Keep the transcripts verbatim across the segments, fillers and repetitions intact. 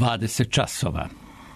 dvadeset časova.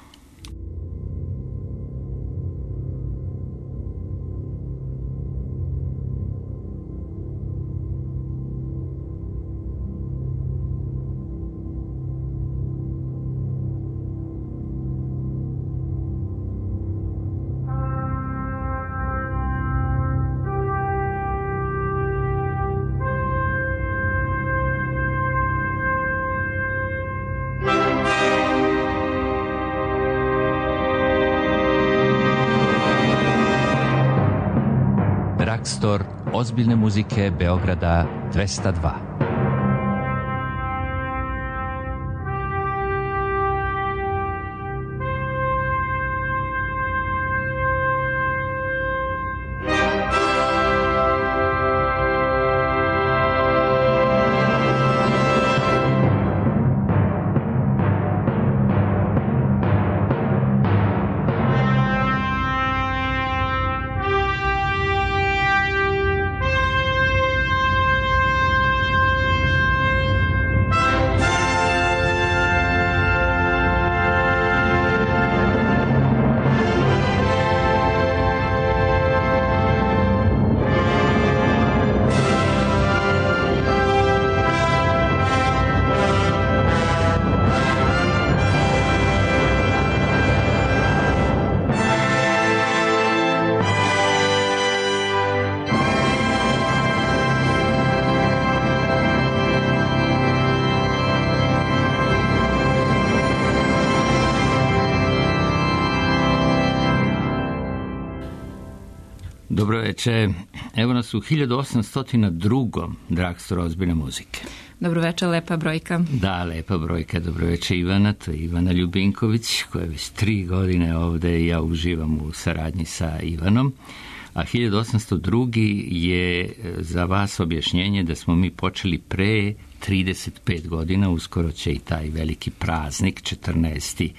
Dragstor ozbiljne muzike Beograda dvesta dva. Dobro večer, evo nas u hiljadu osamsto dva. Dragstor ozbiljne muzike. Dobro večer, lepa brojka. Da, lepa brojka, dobro večer Ivana, to je Ivana Ljubinković, koja je već tri godine ovde i ja uživam u saradnji sa Ivanom. A hiljadu osamsto dva. je za vas objašnjenje da smo mi počeli pre trideset pet godina, uskoro će i taj veliki praznik, četrnaesti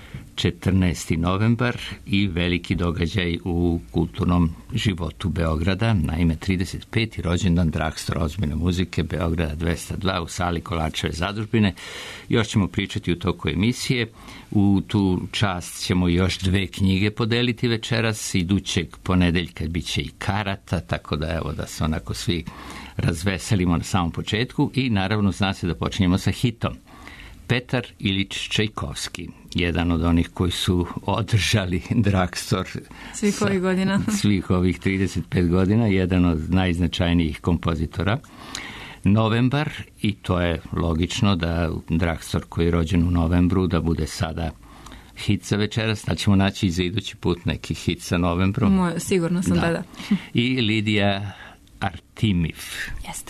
novembar i veliki događaj u kulturnom životu Beograda. Naime, trideset peti rođendan Dragstor ozbiljne muzike Beograda dvesta dva u sali Kolačeve zadužbine. Još ćemo pričati u toku emisije. U tu čast ćemo još dve knjige podeliti večeras. Idućeg ponedeljka bit će i karata, tako da evo da se onako svi razveselimo na samom početku i naravno zna se da počinjemo sa hitom. Petar Ilić Čajkovski, jedan od onih koji su održali Dragstor svih ovih godina. Svih ovih trideset pet godina, jedan od najznačajnijih kompozitora. Novembar, i to je logično da Dragstor koji je rođen u novembru, da bude sada hit za večeras, da ćemo naći i za idući put neki hit sa novembrom. Moje, sigurno sam da, da. da. I Lidija Artimiv. Jeste.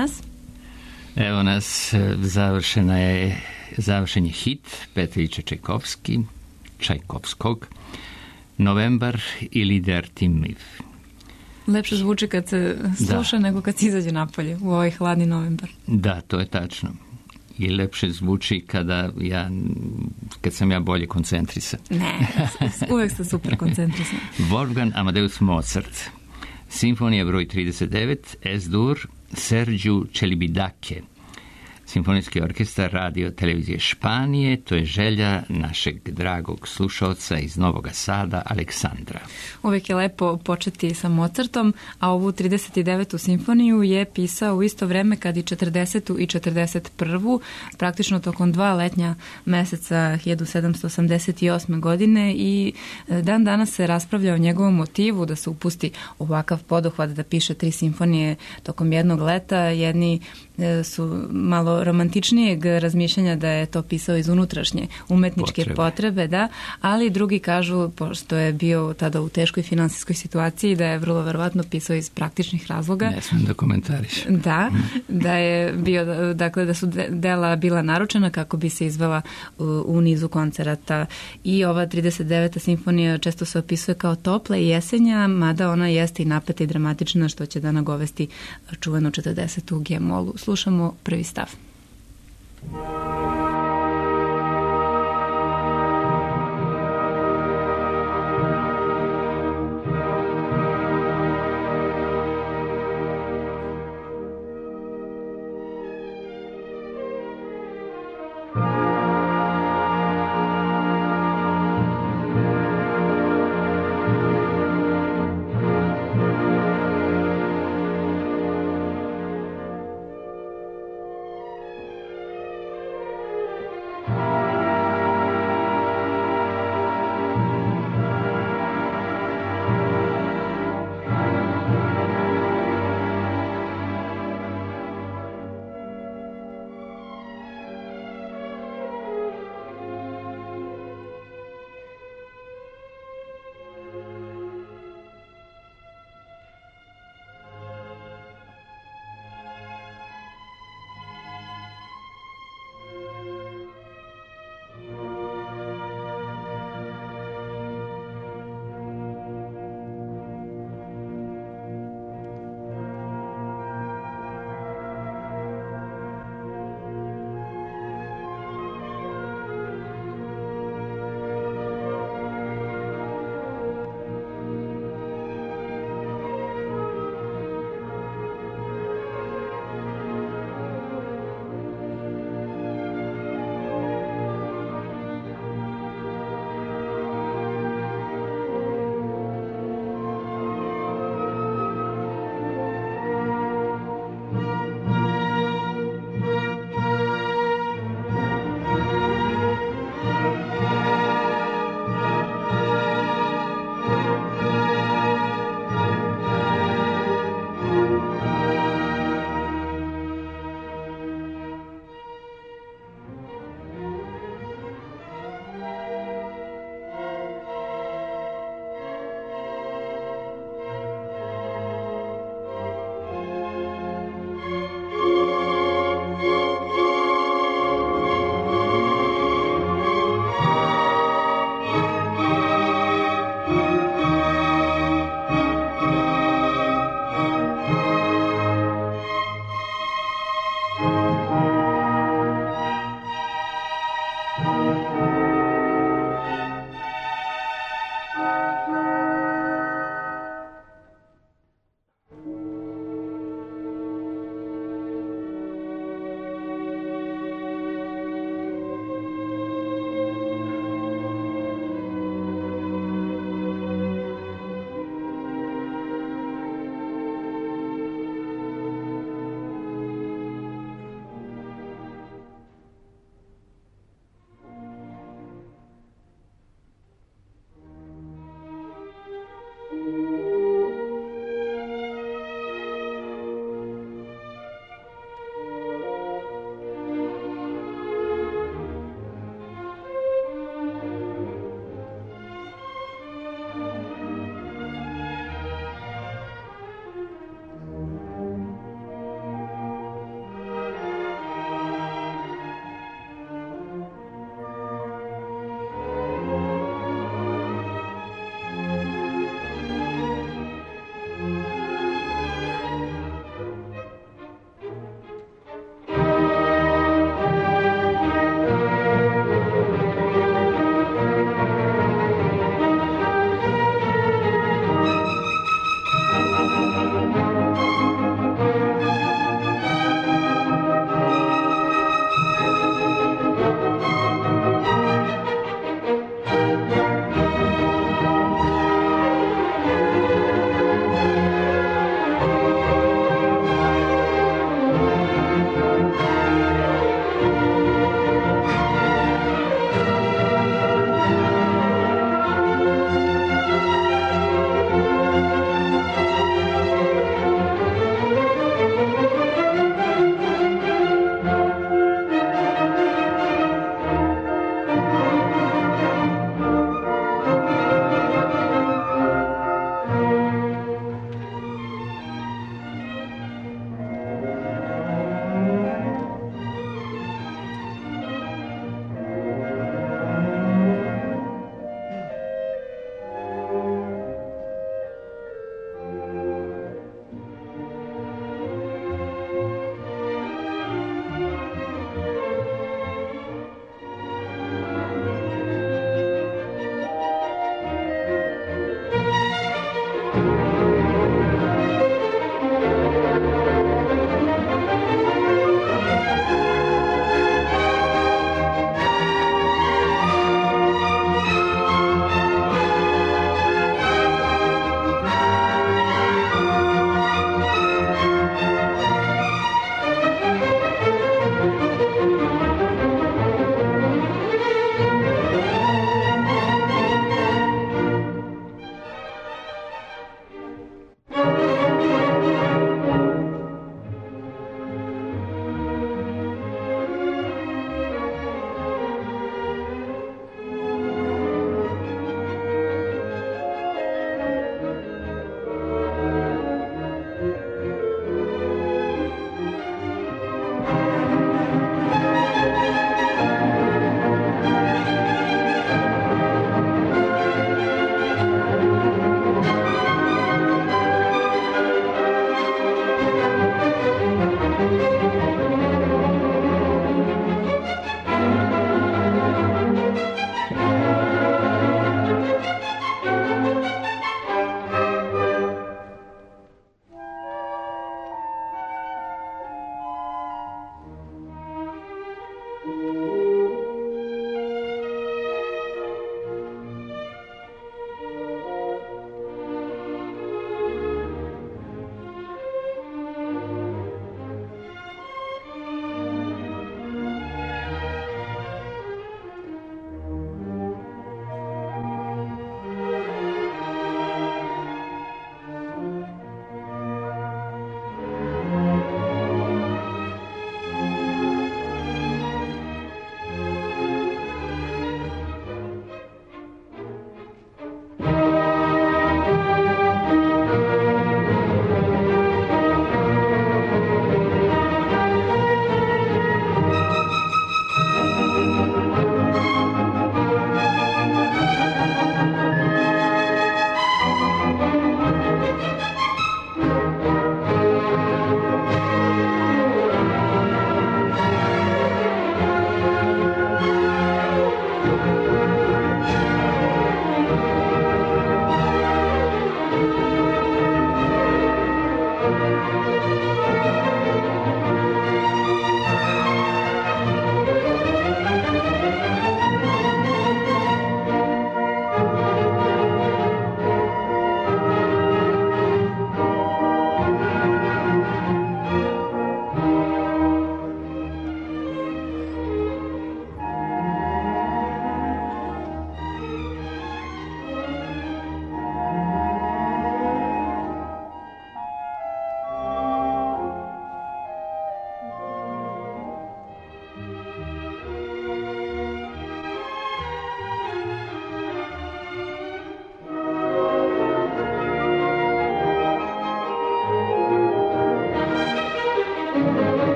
danas? Evo nas, završena je, završen je hit Petrića Čajkovski, Čajkovskog, Novembar ili Der Timniv. Lepše zvuči kad se sluša da. nego kad se izađe napolje u ovaj hladni novembar. Da, to je tačno. I lepše zvuči kada ja, kad sam ja bolje koncentrisan. Ne, uvek ste super koncentrisan. Wolfgang Amadeus Mozart, Simfonija broj trideset devet, Es-dur, Sergiu Celibidache, Simfonijski orkestar Radio televizije Španije, to je želja našeg dragog slušalca iz Novog Sada, Aleksandra. Uvijek je lepo početi sa Mozartom, a ovu trideset devetu simfoniju je pisao u isto vreme kad i četrdesetu i četrdeset prvu, praktično tokom dva letnja meseca hiljadu sedamsto osamdeset osme. godine i dan danas se raspravlja o njegovom motivu da se upusti ovakav poduhvat da piše tri simfonije tokom jednog leta. Jedni su malo romantičnijeg razmišljanja da je to pisao iz unutrašnje umetničke potrebe. potrebe, da, ali drugi kažu, pošto je bio tada u teškoj finansijskoj situaciji, da je vrlo verovatno pisao iz praktičnih razloga. Ne smijem da komentariš. Da, da je bio, dakle, da su dela bila naručena kako bi se izvela u, u nizu koncerata. I ova trideset deveta simfonija često se opisuje kao topla i jesenja, mada ona jeste i napeta i dramatična, što će da nagovesti čuvenu četrdesetu u G-molu. Slušamo prvi stav.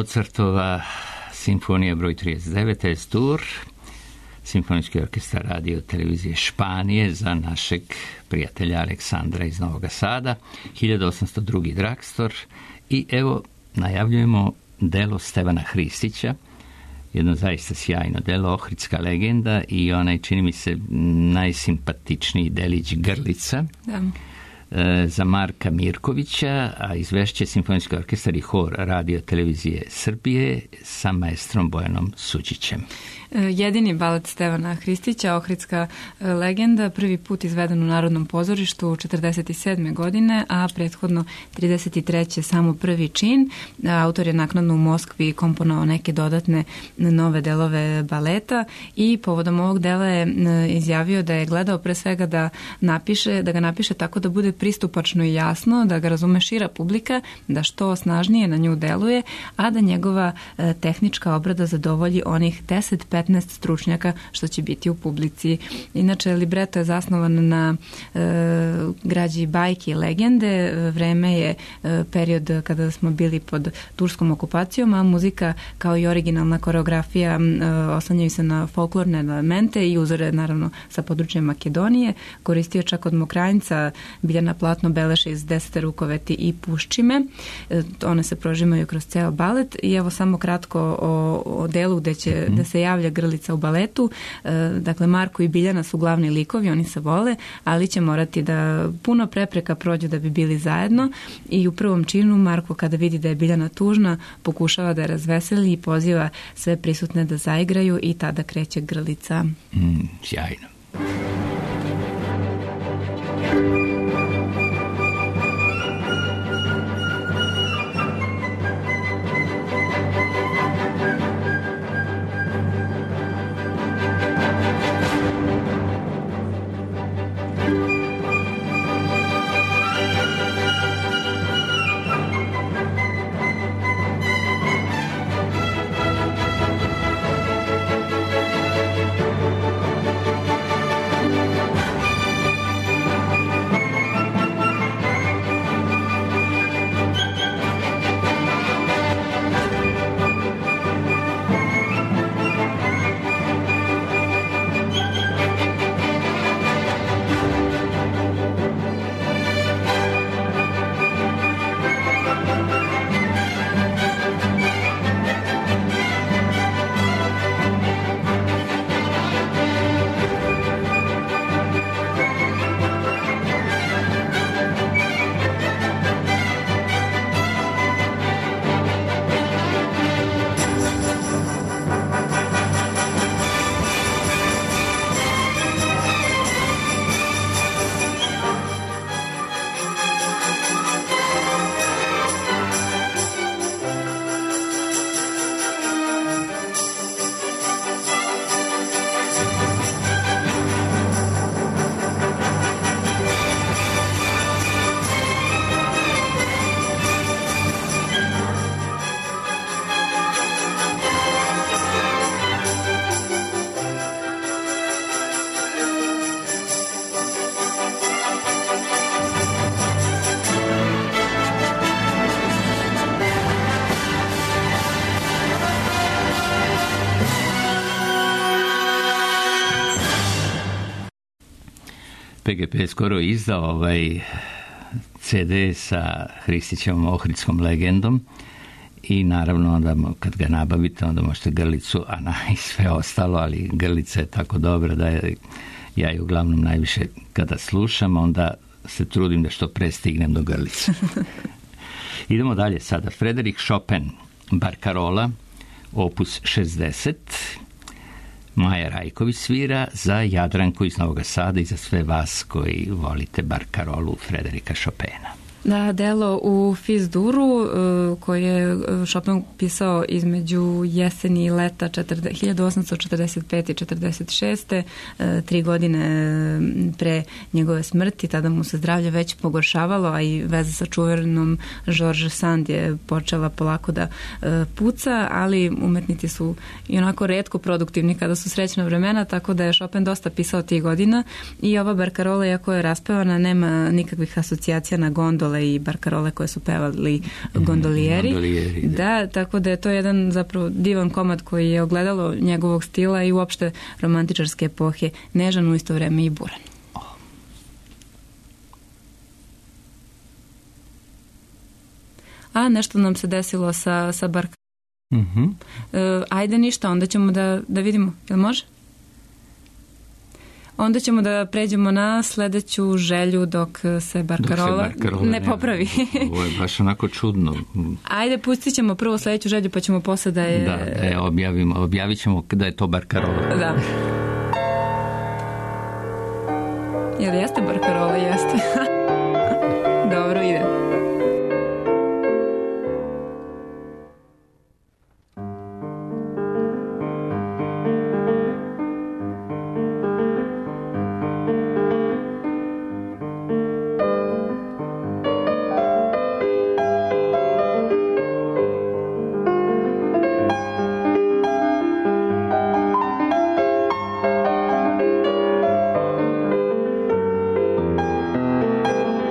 Mozartova simfonija broj trideset devet Es-Dur, Simfonijski orkestar radio televizije Španije za našeg prijatelja Aleksandra iz Novog Sada, hiljadu osamsto drugi Dragstor. I evo najavljujemo delo Stevana Hristića, jedno zaista sjajno delo, Ohridska legenda i onaj, čini mi se, najsimpatičniji delić Grlica. Da. Za Marka Mirkovića, a izvešće Simfonijski orkestar i hor radio televizije Srbije sa maestrom Bojanom Suđićem. Jedini balet Stevana Hristića, Ohridska legenda, prvi put izveden u Narodnom pozorištu četrdeset sedme godine, a prethodno trideset treće samo prvi čin. Autor je naknadno u Moskvi komponovao neke dodatne nove delove baleta i povodom ovog dela je izjavio da je gledao pre svega da napiše, da ga napiše tako da bude pristupačno i jasno, da ga razume šira publika, da što snažnije na nju deluje, a da njegova tehnička obrada zadovolji onih deset petnaest stručnjaka što će biti u publici. Inače, libreto je zasnovan na e, građi bajke i legende. Vreme je e, period kada smo bili pod turskom okupacijom, a muzika kao i originalna koreografija e, oslanjaju se na folklorne elemente i uzore naravno sa područja Makedonije. Koristio čak od Mokranjca, Biljana Platno, Beleša iz Desete rukoveti i Puščime. E, one se prožimaju kroz ceo balet i evo samo kratko o, o delu gde će mm. da se javlja Grlica u baletu. Dakle, Marko i Biljana su glavni likovi, oni se vole, ali će morati da puno prepreka prođu da bi bili zajedno i u prvom činu Marko, kada vidi da je Biljana tužna, pokušava da je razveseli i poziva sve prisutne da zaigraju i tada kreće Grlica. Mm, sjajno. P G P je skoro izdao ovaj ce de sa Hristićevom Ohridskom legendom i naravno onda kad ga nabavite onda možete Grlicu, a na i sve ostalo, ali Grlica je tako dobra da je, ja je uglavnom najviše kada slušam onda se trudim da što pre stignem do Grlice. Idemo dalje sada. Frederik Chopin, Barcarola, opus šezdeset. Maja Rajković svira za Jadranku iz Novog Sada i za sve vas koji volite Barkarolu Frederika Chopina. Da, delo u Fis-duru koje je Chopin pisao između jeseni i leta hiljadu osamsto četrdeset pete i četrdeset šeste tri godine pre njegove smrti. Tada mu se zdravlje već pogoršavalo, a i veza sa čuvenom Georges Sand je počela polako da puca, ali umetnici su i onako retko produktivni kada su srećna vremena, tako da je Chopin dosta pisao tih godina i ova Barcarola, iako je raspevana, nema nikakvih asocijacija na gondole gondole i barkarole koje su pevali gondolijeri. Gondolijeri, da. Da, tako da je to jedan zapravo divan komad koji je ogledalo njegovog stila i uopšte romantičarske epohe, nežan u isto vreme i buran. A nešto nam se desilo sa, sa barkarolom. Mm-hmm. E, ajde ništa, onda ćemo da, da vidimo. Jel može? Onda ćemo da pređemo na sledeću želju dok se barkarola, dok se barkarola ne popravi. Ovo je baš onako čudno. Ajde, pustit ćemo prvo sledeću želju pa ćemo posle da je... Da, da je objavimo. Objavit ćemo da je to barkarola. Da. Jel jeste barkarola? Jeste. Dobro, ide. Thank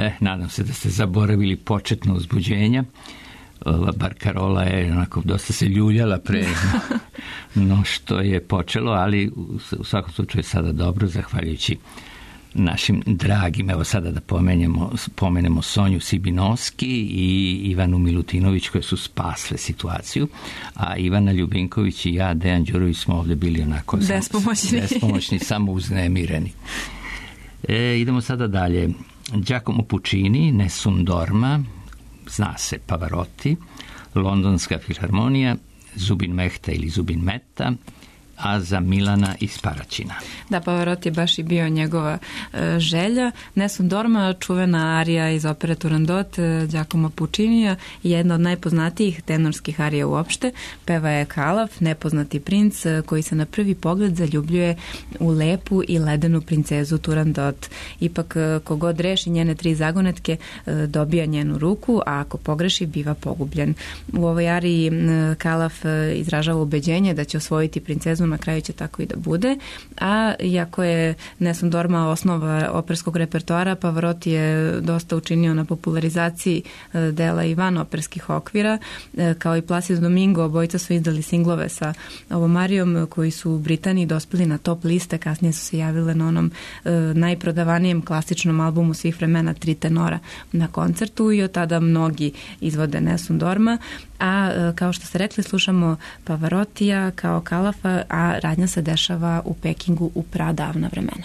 E, nadam se da ste zaboravili početno uzbuđenja. Ova barkarola je onako dosta se ljuljala pre no što je počelo, ali u svakom slučaju sada dobro, zahvaljujući našim dragim, evo sada da pomenemo, pomenemo Sonju Sibinovski i Ivanu Milutinović koje su spasle situaciju, a Ivana Ljubinković i ja, Dejan Đurović, smo ovde bili onako bespomoćni, bespomoćni samo uznemireni. E, idemo sada dalje. Giacomo Puccini, Nessun Dorma, zna se Pavarotti, Londonska filharmonija, Zubin Mehta ili Zubin Meta, a za Milana iz Paraćina. Da, Pavarotti je baš i bio njegova e, želja. Nessun Dorma, čuvena arija iz opere Turandot, e, Giacomo Puccinija, jedna od najpoznatijih tenorskih arija uopšte. Peva je Kalaf, nepoznati princ, e, koji se na prvi pogled zaljubljuje u lepu i ledenu princezu Turandot. Ipak, e, kogod reši njene tri zagonetke, e, dobija njenu ruku, a ako pogreši, biva pogubljen. U ovoj ariji e, Kalaf e, izražava ubeđenje da će osvojiti princezu, na kraju će tako i da bude, a iako je Nessun Dorma osnova operskog repertoara, Pavarotti je dosta učinio na popularizaciji dela i van operskih okvira, kao i Placido Domingo, obojica su izdali singlove sa ovom arijom koji su u Britaniji dospeli na top liste, kasnije su se javile na onom najprodavanijem klasičnom albumu svih vremena Tri tenora na koncertu i od tada mnogi izvode Nessun Dorma, a kao što ste rekli, slušamo Pavarottija kao Kalafa, a radnja se dešava u Pekingu u pradavna vremena.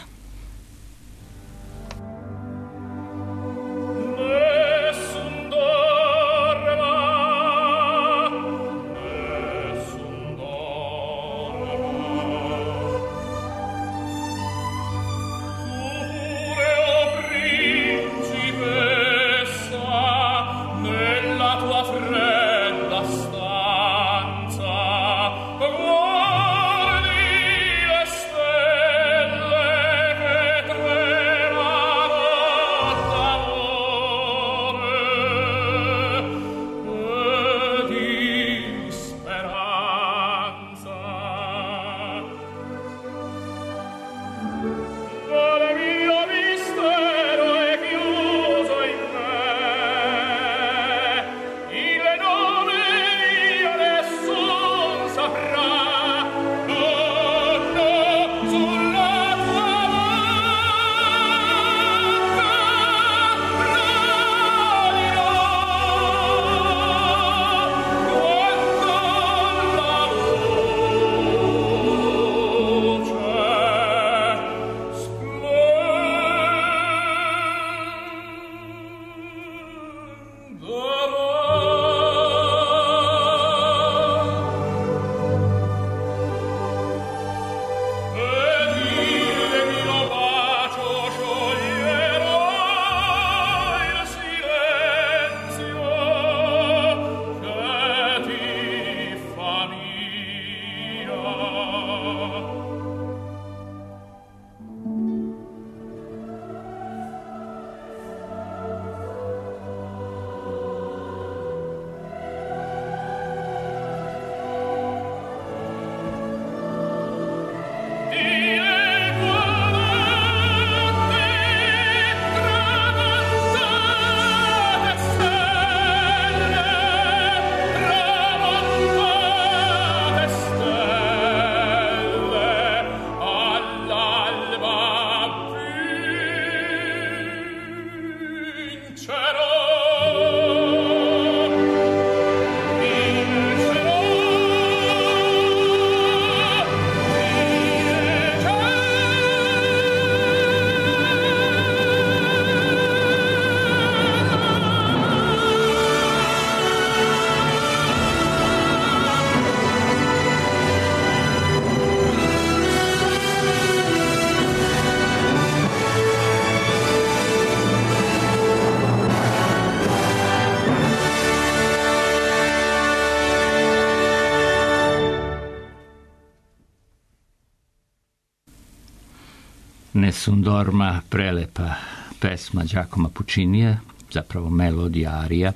Nessun Dorma, prelepa pesma Giacomo Puccinija, zapravo melodija, arija.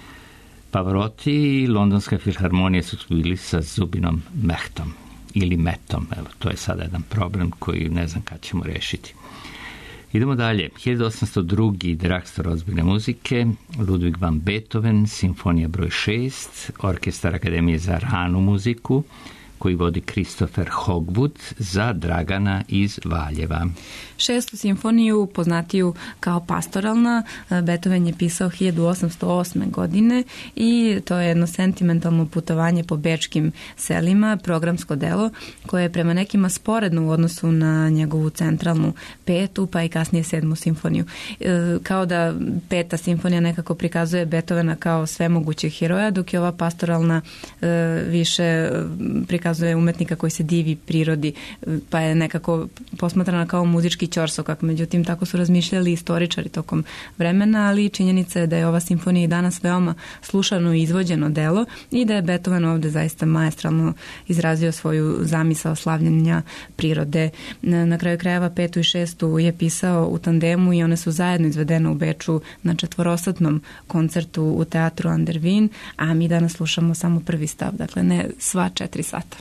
Pavarotti i Londonska filharmonija su bili sa Zubinom Mehtom ili Metom, evo, to je sada jedan problem koji ne znam kad ćemo rešiti. Idemo dalje. hiljadu osamsto drugi dragster ozbiljne muzike, Ludwig van Beethoven, simfonija broj šest, Orkestar Akademije za ranu muziku, koji vodi Christopher Hogwood za Dragana iz Valjeva. Šestu simfoniju, poznatiju kao pastoralna, Beethoven je pisao hiljadu osamsto osme. godine i to je jedno sentimentalno putovanje po bečkim selima, programsko delo koje je prema nekima sporedno u odnosu na njegovu centralnu petu, pa i kasnije sedmu simfoniju. Kao da peta simfonija nekako prikazuje Beethovena kao svemogućeg heroja, dok je ova pastoralna više prikazuje umetnika koji se divi prirodi, pa je nekako posmatrana kao muzički ćorsokak. Međutim, tako su razmišljali istoričari tokom vremena, ali činjenica je da je ova simfonija i danas veoma slušano i izvođeno delo i da je Beethoven ovde zaista maestralno izrazio svoju zamisao slavljenja prirode. Na kraju krajeva petu i šestu je pisao u tandemu i one su zajedno izvedene u Beču na četvorosatnom koncertu u teatru An der Wien, a mi danas slušamo samo prvi stav, dakle ne sva četiri sata.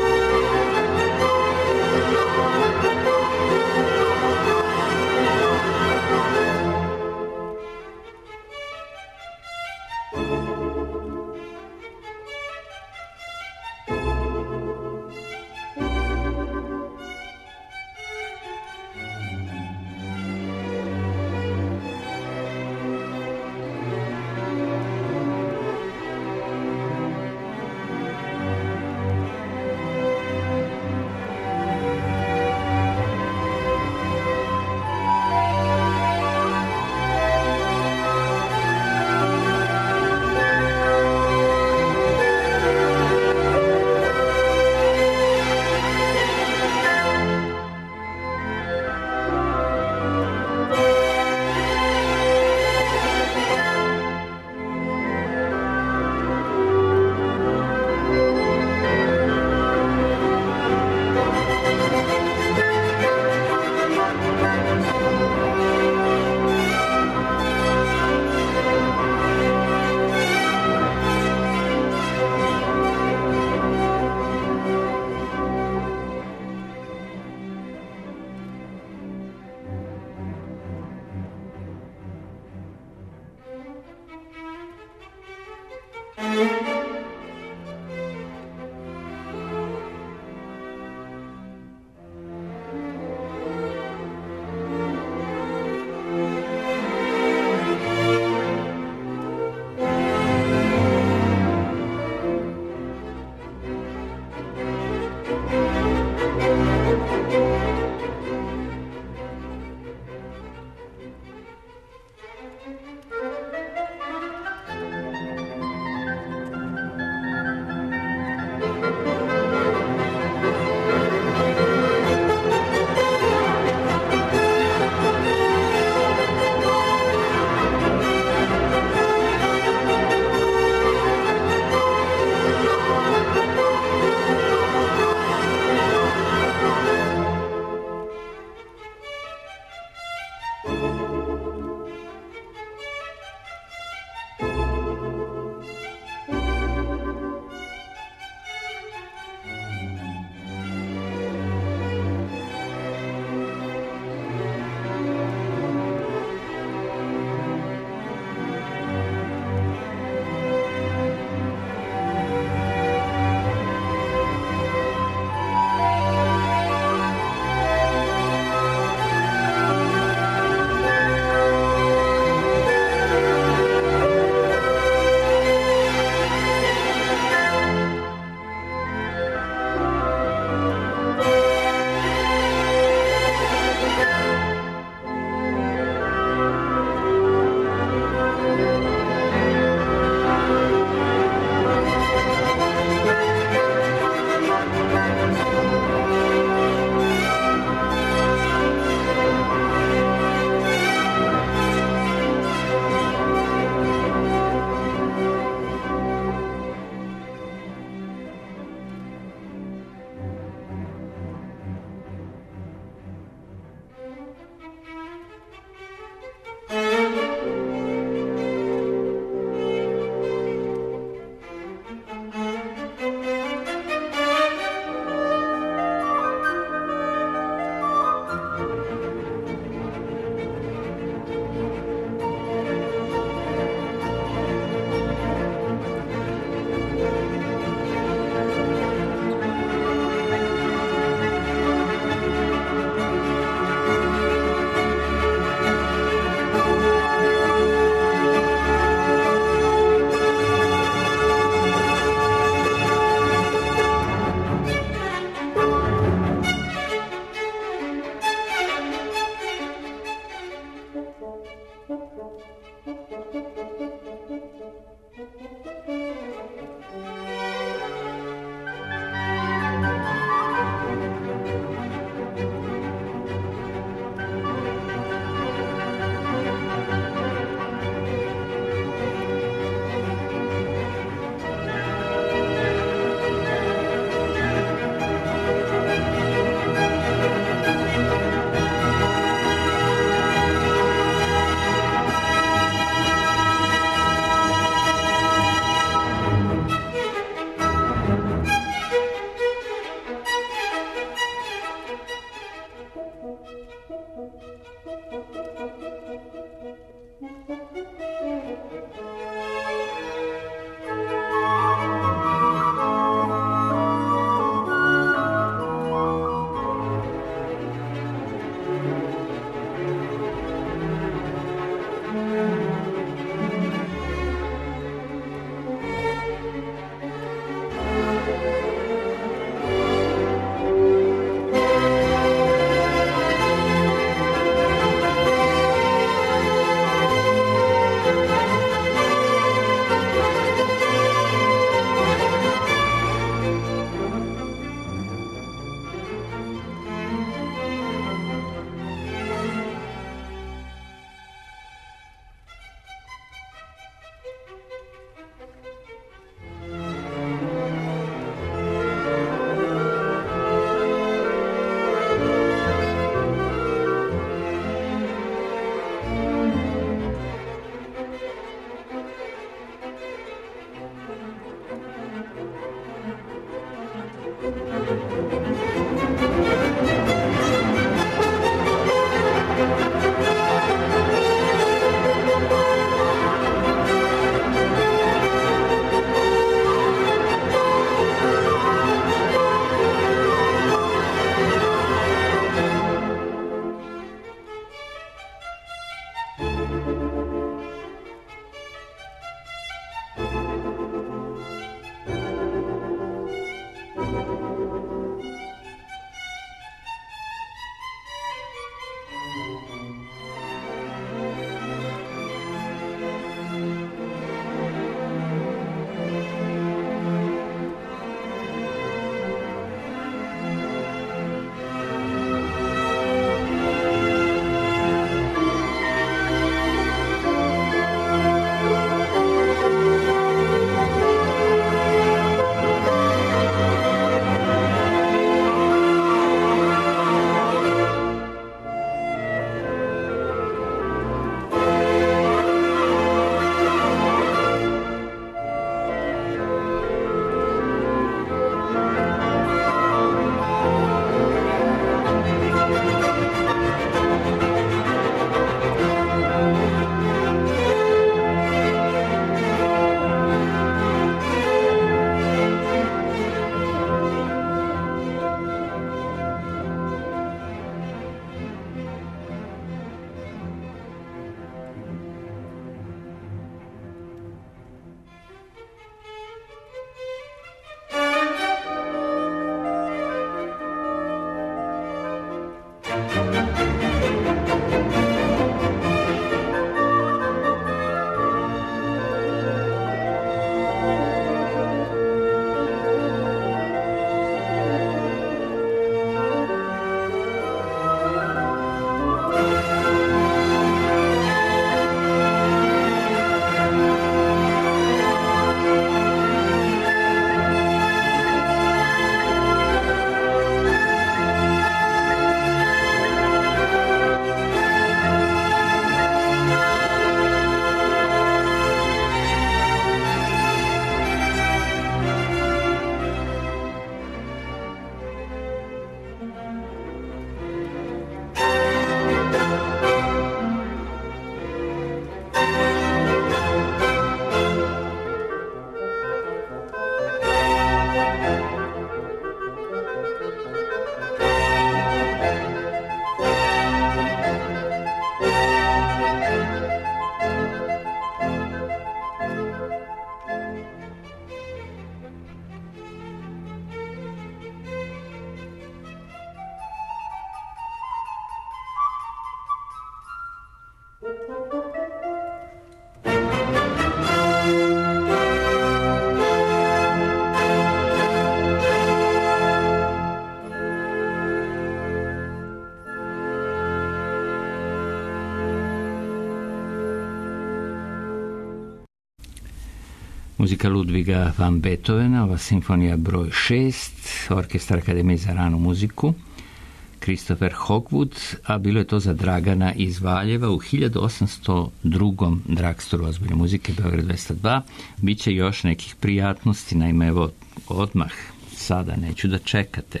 muzika Ludviga van Beethovena, ova simfonija broj šest, Orkestar Akademije za ranu muziku, Christopher Hogwood, a bilo je to za Dragana iz Valjeva u hiljadu osamsto drugom Dragstoru ozbiljne muzike Beograd dvesta dva. Biće još nekih prijatnosti, naime evo odmah sada, neću da čekate.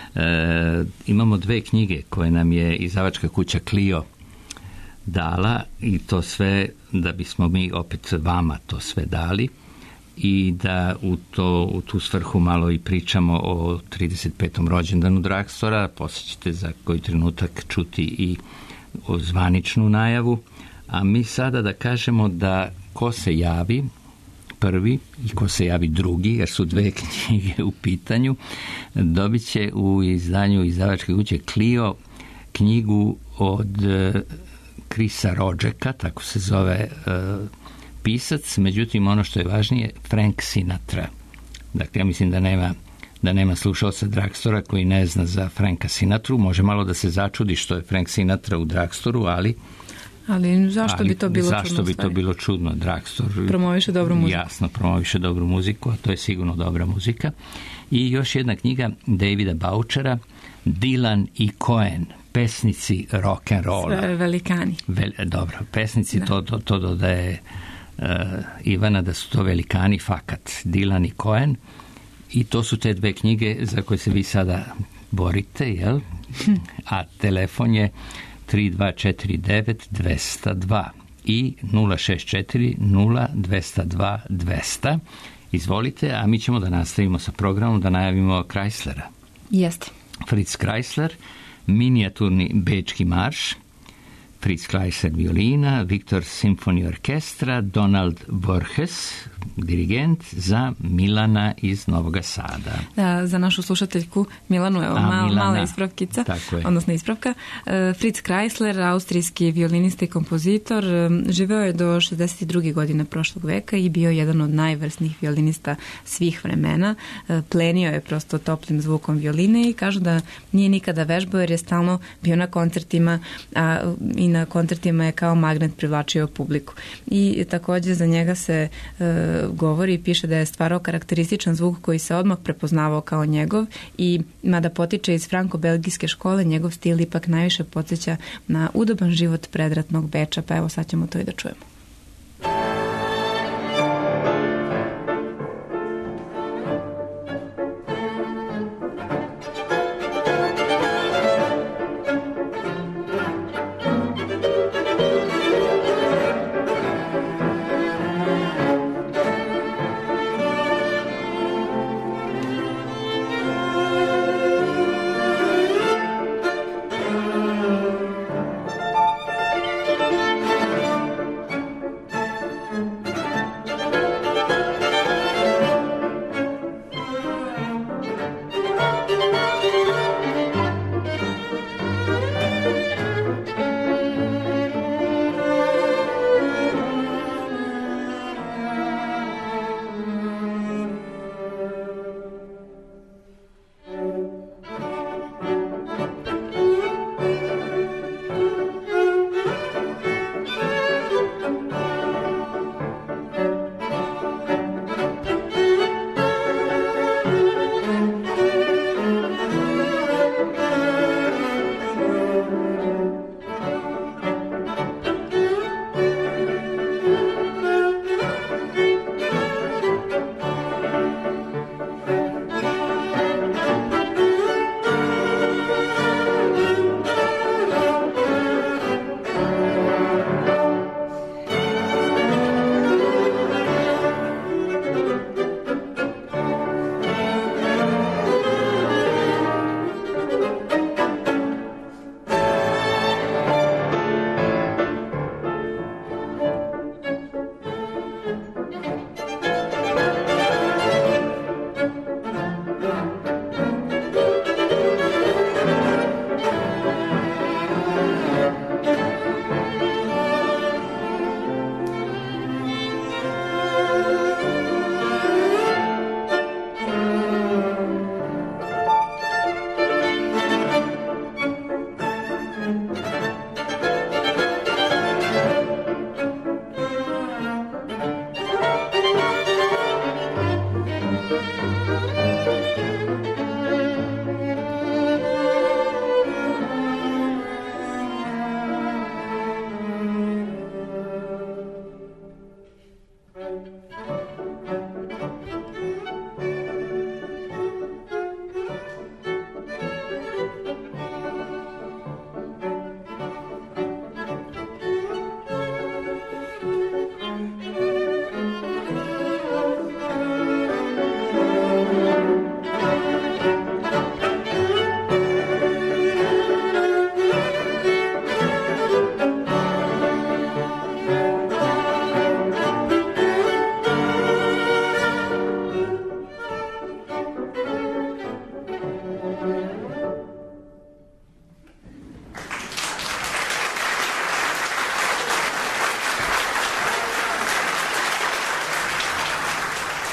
E, imamo dve knjige koje nam je izdavačka kuća Clio dala i to sve da bismo mi opet vama to sve dali i da u, to, u tu svrhu malo i pričamo o trideset petom rođendanu Dragstora. Poslije ćete za koji trenutak čuti i o zvaničnu najavu, a mi sada da kažemo da ko se javi prvi i ko se javi drugi, jer su dve knjige u pitanju, dobit će u izdanju izdavačke kuće Clio knjigu od Chrisa Rodžeka, tako se zove uh, pisac, međutim ono što je važnije, Frank Sinatra. Dakle, ja mislim da nema, da nema slušalca Dragstora koji ne zna za Franka Sinatru. Može malo da se začudi što je Frank Sinatra u Dragstoru, ali Ali zašto ali, bi to bilo zašto čudno? Zašto bi to bilo čudno? Dragstor promoviše dobru muziku. Jasno, promoviše dobru muziku, a to je sigurno dobra muzika. I još jedna knjiga Davida Bouchera, Dylan i Cohen, pesnici rock'n'rolla. Sve velikani. Vel, dobro, pesnici, da. to, to, to dodaje uh, Ivana da su to velikani fakat. Dylan i Cohen. I to su te dve knjige za koje se vi sada borite, jel? A telefon je tri dva četiri devet dva zero dva i nula šest četiri nula dva zero dva dva zero. Izvolite, a mi ćemo da nastavimo sa programom, da najavimo Chryslera. Jeste. Fritz Kreisler, minijaturni bečki marš, Fritz Kreisler violina, Viktor Simfoni orkestra, Donald Borges, dirigent, za Milana iz Novog Sada. Da, za našu slušateljku Milanu, evo, A, mal, Milana. mala ispravkica, je. odnosno ispravka. Fritz Kreisler, austrijski violinista i kompozitor, živeo je do šezdeset druge godine prošlog veka i bio jedan od najvrsnijih violinista svih vremena. Plenio je prosto toplim zvukom violine i kažu da nije nikada vežbao jer je stalno bio na koncertima, a i na koncertima je kao magnet privlačio publiku. I također za njega se e, govori i piše da je stvarao karakterističan zvuk koji se odmah prepoznavao kao njegov i mada potiče iz franko-belgijske škole, njegov stil ipak najviše podsjeća na udoban život predratnog Beča, pa evo sad ćemo to i da čujemo.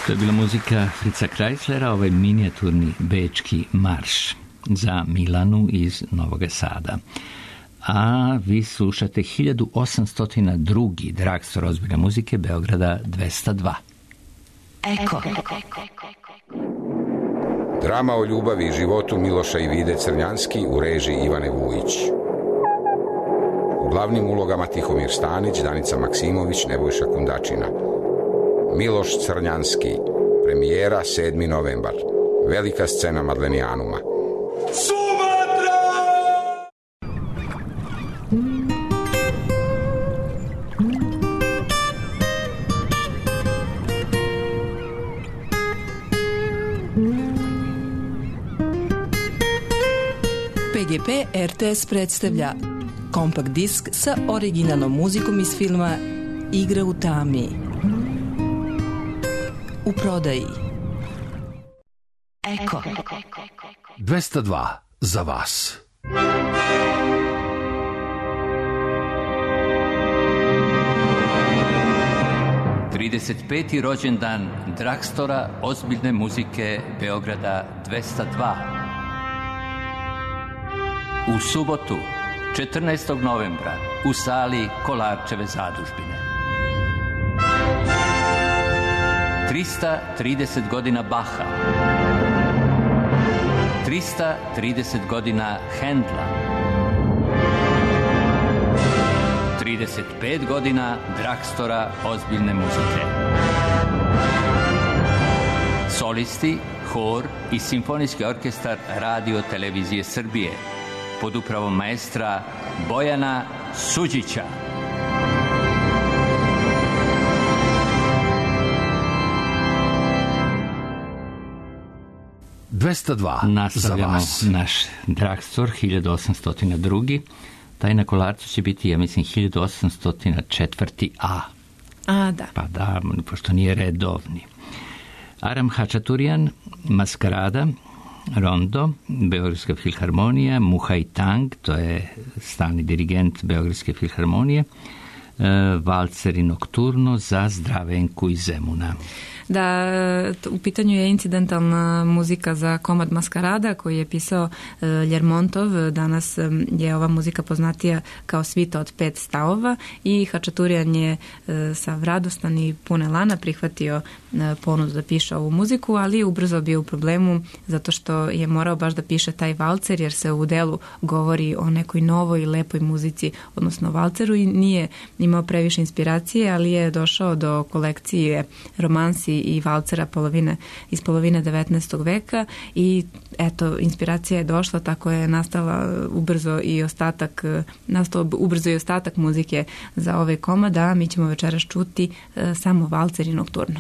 To je bila muzika Fritza Kreislera, ovaj minijaturni bečki marš za Milanu iz Novog Sada. A vi slušate hiljadu osamsto drugi Dragstor ozbiljne muzike Beograda dvesta dva. Eko. Drama o ljubavi i životu Miloša i Vide Crnjanski u režiji Ivane Vujić. U glavnim ulogama Tihomir Stanić, Danica Maksimović, Nebojša Kundačina. Miloš Crnjanski, premijera sedmi novembar. Velika scena Madlenijanuma. Sumatra! P G P R T S predstavlja kompakt disk sa originalnom muzikom iz filma Igra u tami. U prodaji. Eko. dvesta dva za vas. trideset peti rođendan Dragstora ozbiljne muzike Beograda dvesta dva. U subotu, četrnaestog novembra, u sali Kolarčeve zadužbine. trista trideset godina Baha. trista trideset godina Hendla. trideset pet godina Dragstora ozbiljne muzike. Solisti, hor i simfonijski orkestar Radio Televizije Srbije pod upravom maestra Bojana Suđića. dvesta dva Nastavljamo za vas. naš Dragstor hiljadu osamsto drugi. Taj na Kolarcu će biti, ja mislim, hiljadu osamsto četvrti A. A, da. Pa da, pošto nije redovni. Aram Hačaturian, Maskarada, Rondo, Beogradska filharmonija, Muhaj Tang, to je stalni dirigent Beogradske filharmonije, Valcer i Nokturno za Zdravenku iz Zemuna. Da, u pitanju je incidentalna muzika za komad Maskarada koji je pisao Ljermontov. Danas je ova muzika poznatija kao svita od pet stavova i Hačaturian je sa radostan i pun elana prihvatio ponudu da piše ovu muziku, ali ubrzo bio u problemu zato što je morao baš da piše taj valcer jer se u delu govori o nekoj novoj i lepoj muzici, odnosno valceru, i nije imao previše inspiracije, ali je došao do kolekcije romansi i valcera polovine, iz polovine devetnaestog veka i eto, inspiracija je došla, tako je nastala ubrzo i ostatak nastao ubrzo i ostatak muzike za ove komada, a mi ćemo večeras čuti e, samo valcer i nokturno.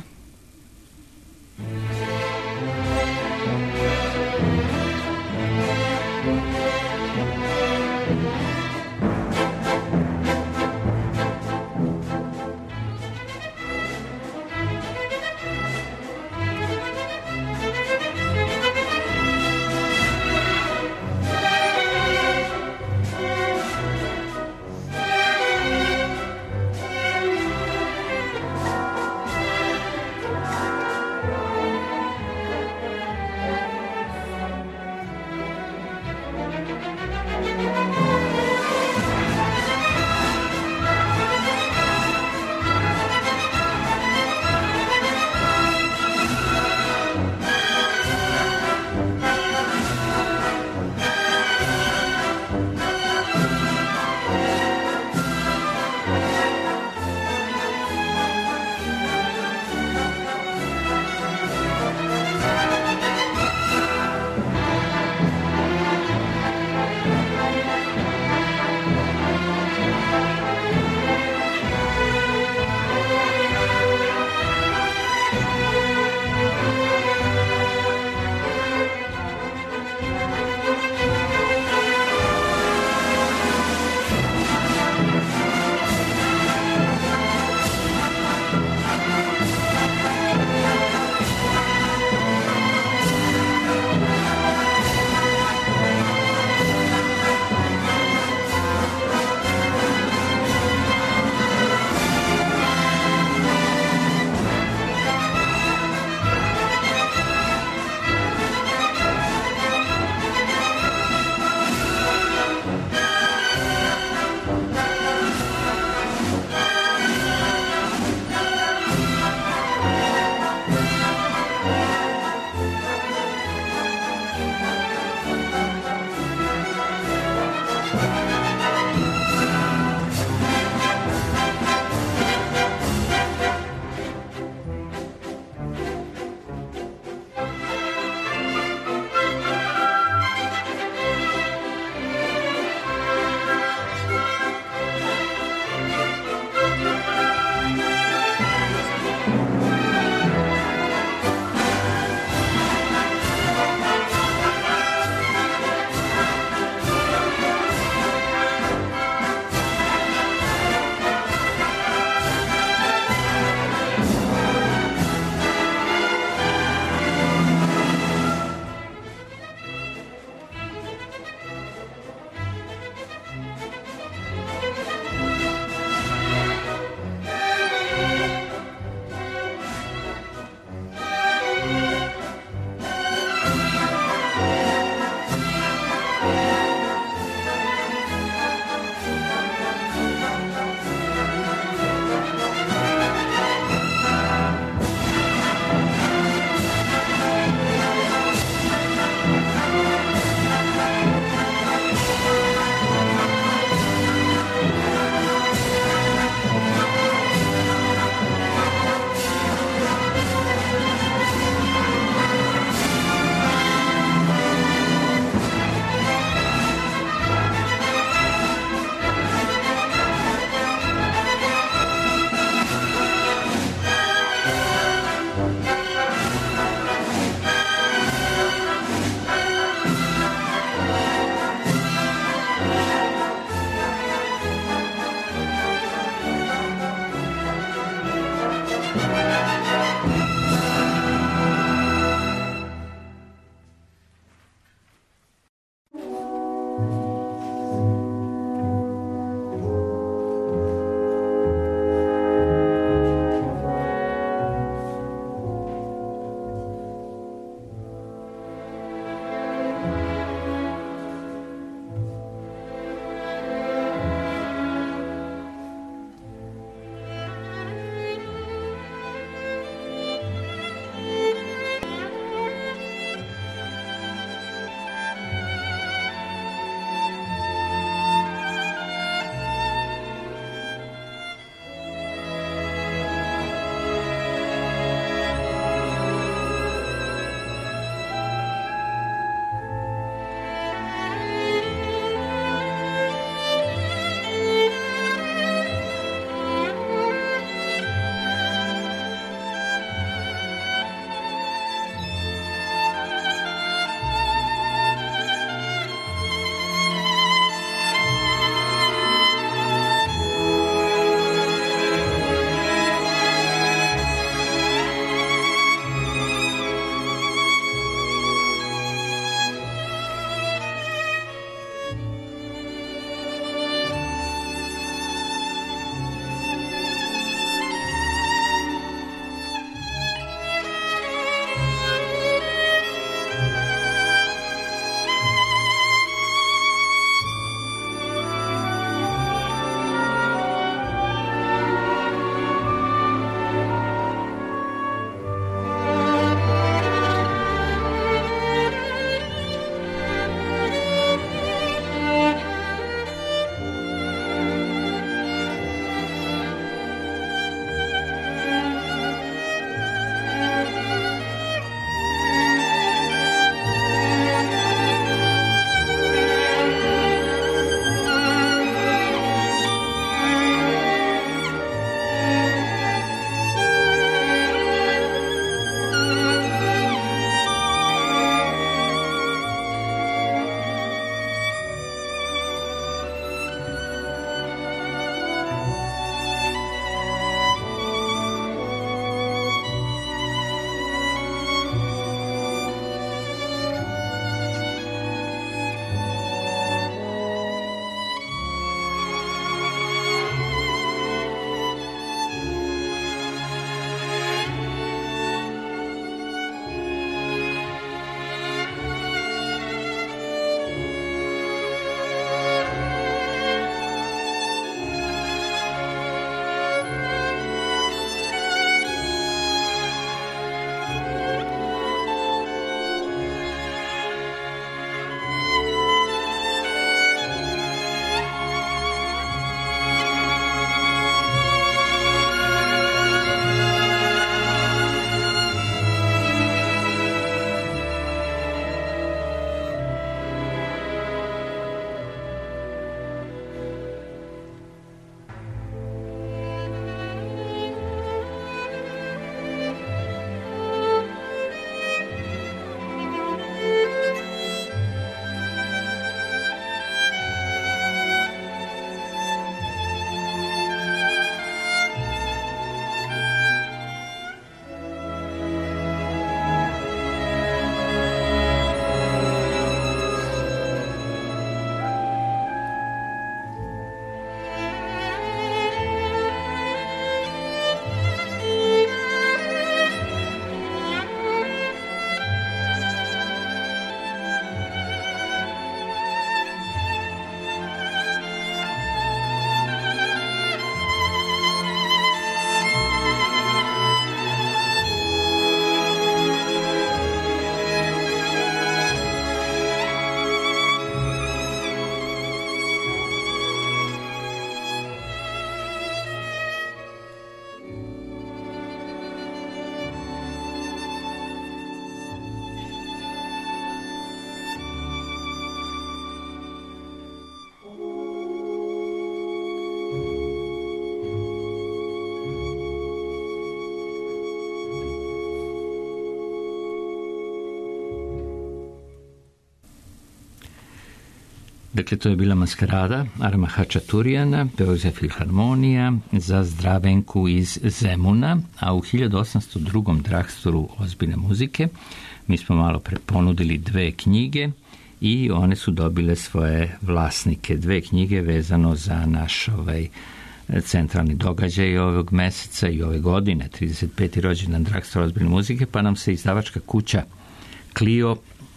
Dakle, to je bila maskarada Arama Hačaturijana, Beogradska filharmonija za Zdravenku iz Zemuna, a u hiljadu osamsto drugom dragstoru ozbiljne muzike mi smo malo pre ponudili dve knjige i one su dobile svoje vlasnike. Dve knjige vezano za naš ovaj centralni događaj ovog meseca i ove godine, trideset peti rođendan dragstora ozbiljne muzike, pa nam se izdavačka kuća Clio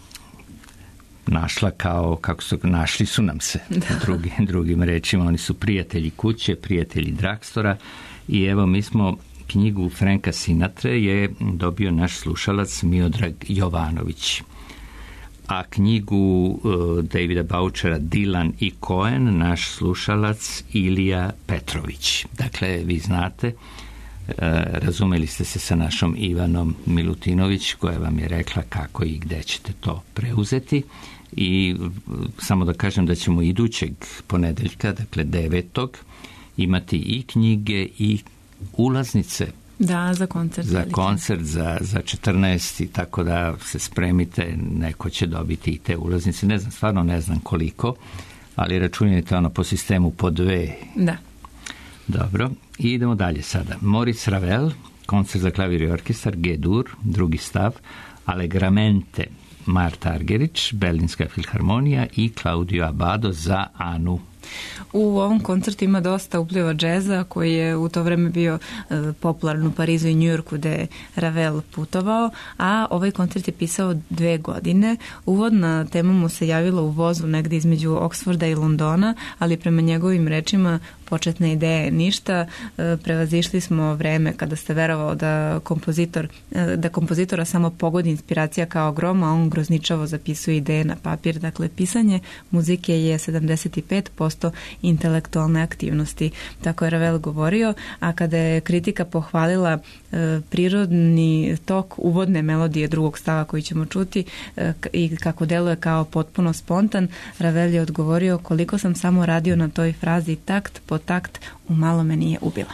našla kao, kako su, našli su nam se, drugi, drugim rečima, oni su prijatelji kuće, prijatelji dragstora i evo mi smo knjigu Franka Sinatre je dobio naš slušalac Miodrag Jovanović, a knjigu uh, Davida Bouchera Dylan i Cohen naš slušalac Ilija Petrović. Dakle, vi znate, uh, razumeli ste se sa našom Ivanom Milutinović koja vam je rekla kako i gde ćete to preuzeti i uh, samo da kažem da ćemo idućeg ponedeljka, dakle devetog imati i knjige i ulaznice. Da, za koncert. Za koncert, za, za četrnaesti, tako da se spremite, neko će dobiti i te ulaznice. Ne znam, stvarno ne znam koliko, ali računajte ono po sistemu po dve. Da. Dobro, i idemo dalje sada. Maurice Ravel, koncert za klavir i orkestar, G-dur, drugi stav, Allegramente, Marta Argerich, Berlinska filharmonija i Claudio Abbado za Anu. U ovom koncertu ima dosta upliva džeza koji je u to vreme bio e, popularan u Parizu i Njujorku gde je Ravel putovao, a ovaj koncert je pisao dve godine. Uvodna tema mu se javila u vozu negde između Oksforda i Londona, ali prema njegovim rečima početne ideje ništa. E, prevazišli smo vreme kada ste verovao da kompozitor, e, da kompozitora samo pogodi inspiracija kao grom, a on grozničavo zapisuje ideje na papir. Dakle, pisanje muzike je sedamdeset pet posto intelektualne aktivnosti, tako je Ravel govorio, a kada je kritika pohvalila e, prirodni tok uvodne melodije drugog stava koji ćemo čuti e, i kako deluje kao potpuno spontan, Ravel je odgovorio koliko sam samo radio na toj frazi takt po takt, umalo me nije ubila.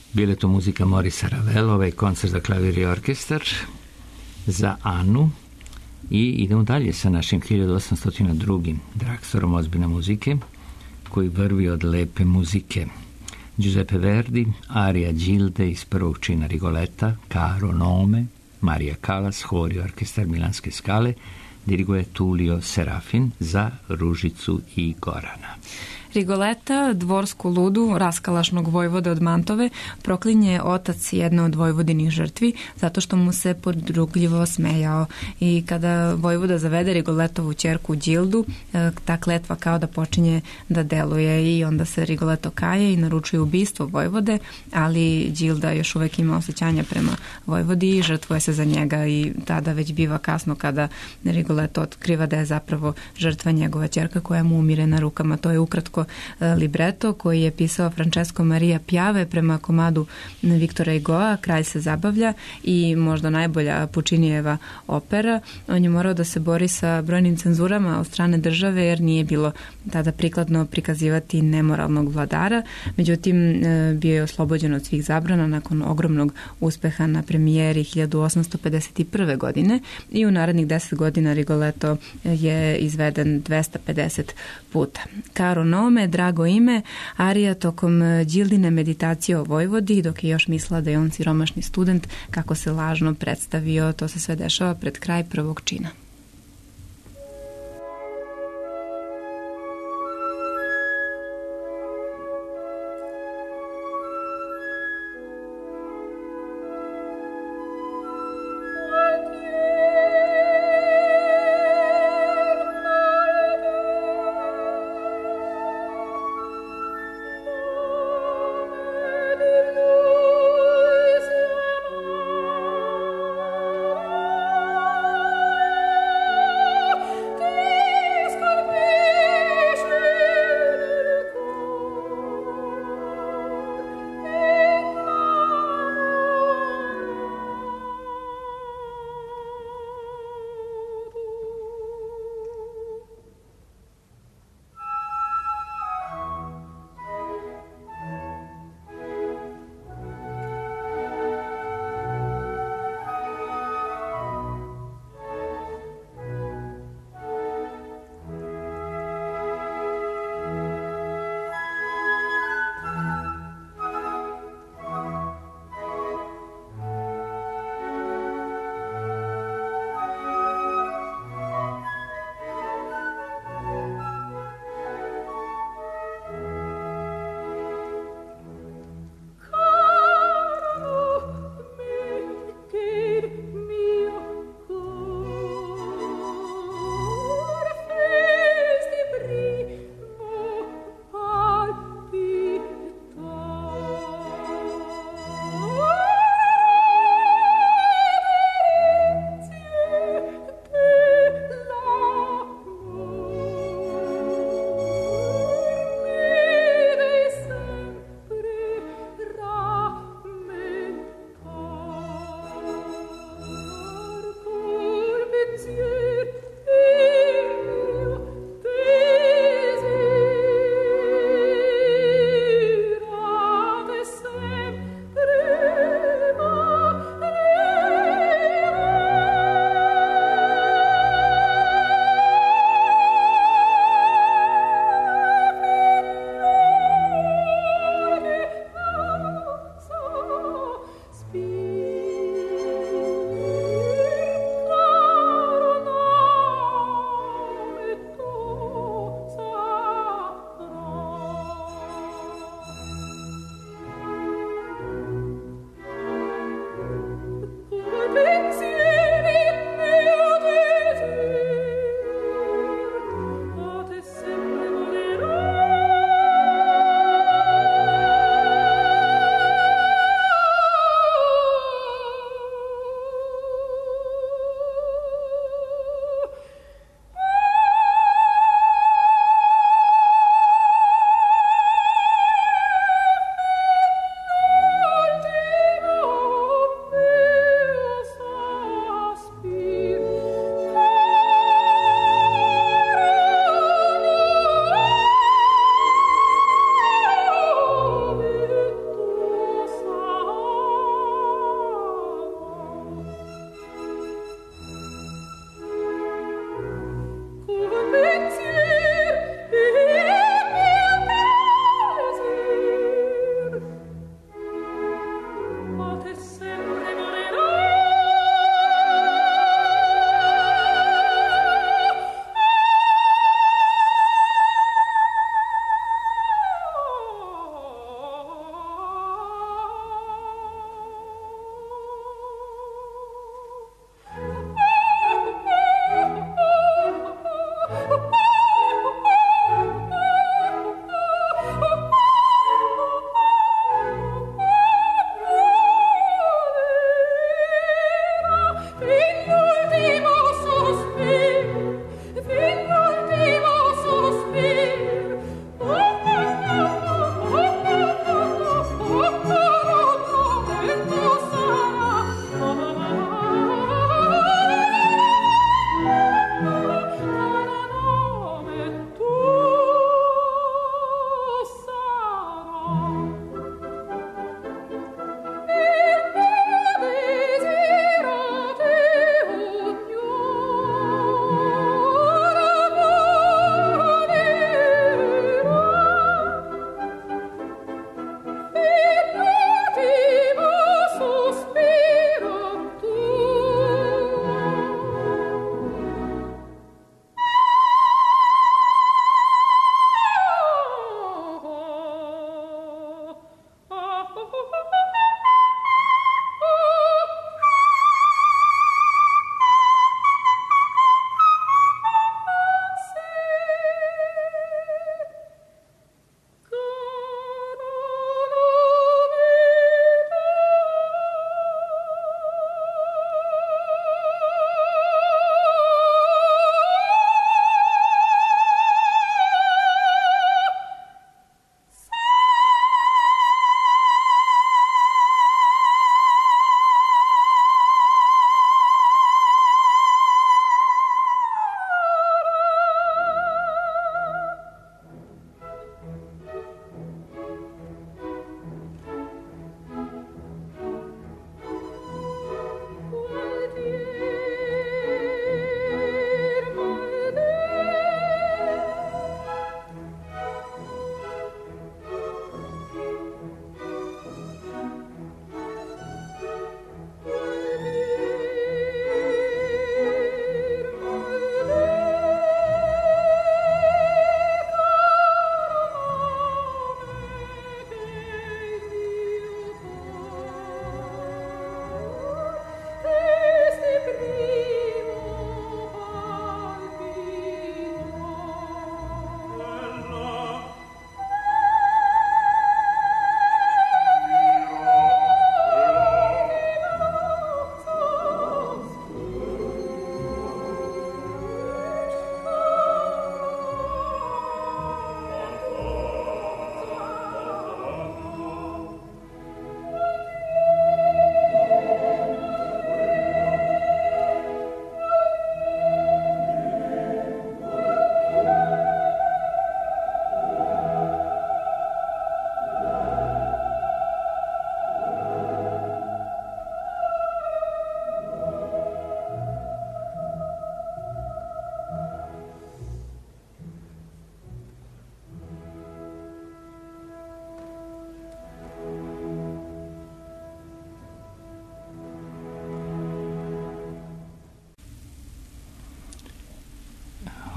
Bile to muzika Morisa Ravela, ovaj koncert za klavir i orkestar, za Anu. I idemo dalje sa našim hiljadu osamsto drugim Dragstorom ozbiljne muzike, koji vrvi od lepe muzike. Giuseppe Verdi, arija Gilde iz prvog čina Rigoleta, Caro Nome, Marija Kalas, hor i orkestar Milanske Skale, diriguje Tullio Serafin za Ružicu i Gorana. Rigoleta, dvorsku ludu, raskalašnog vojvode od Mantove, proklinje otac jedne od vojvodinih žrtvi zato što mu se podrugljivo smejao. I kada vojvoda zavede Rigoletovu ćerku Đildu, ta kletva kao da počinje da deluje i onda se Rigoleto kaje i naručuje ubistvo vojvode, ali Đilda još uvek ima osjećanja prema vojvodi i žrtvuje se za njega i tada već biva kasno kada Rigoleto otkriva da je zapravo žrtva njegova ćerka koja mu umire na rukama. To je ukratko libreto koji je pisao Francesco Maria Piave prema komadu Viktora Hugoa, Kralj se zabavlja, i možda najbolja Pučinijeva opera. On je morao da se bori sa brojnim cenzurama od strane države jer nije bilo tada prikladno prikazivati nemoralnog vladara. Međutim, bio je oslobođen od svih zabrana nakon ogromnog uspeha na premijeri hiljadu osamsto pedeset prve. godine i u narednih deset godina Rigoletto je izveden dvesta pedeset puta. Caro Nome, drago ime, arija tokom Đildine meditacije o Vojvodi, dok je još mislila da je on siromašni student, kako se lažno predstavio. To se sve dešava pred kraj prvog čina. Alleluia.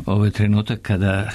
ovo je trenutak kada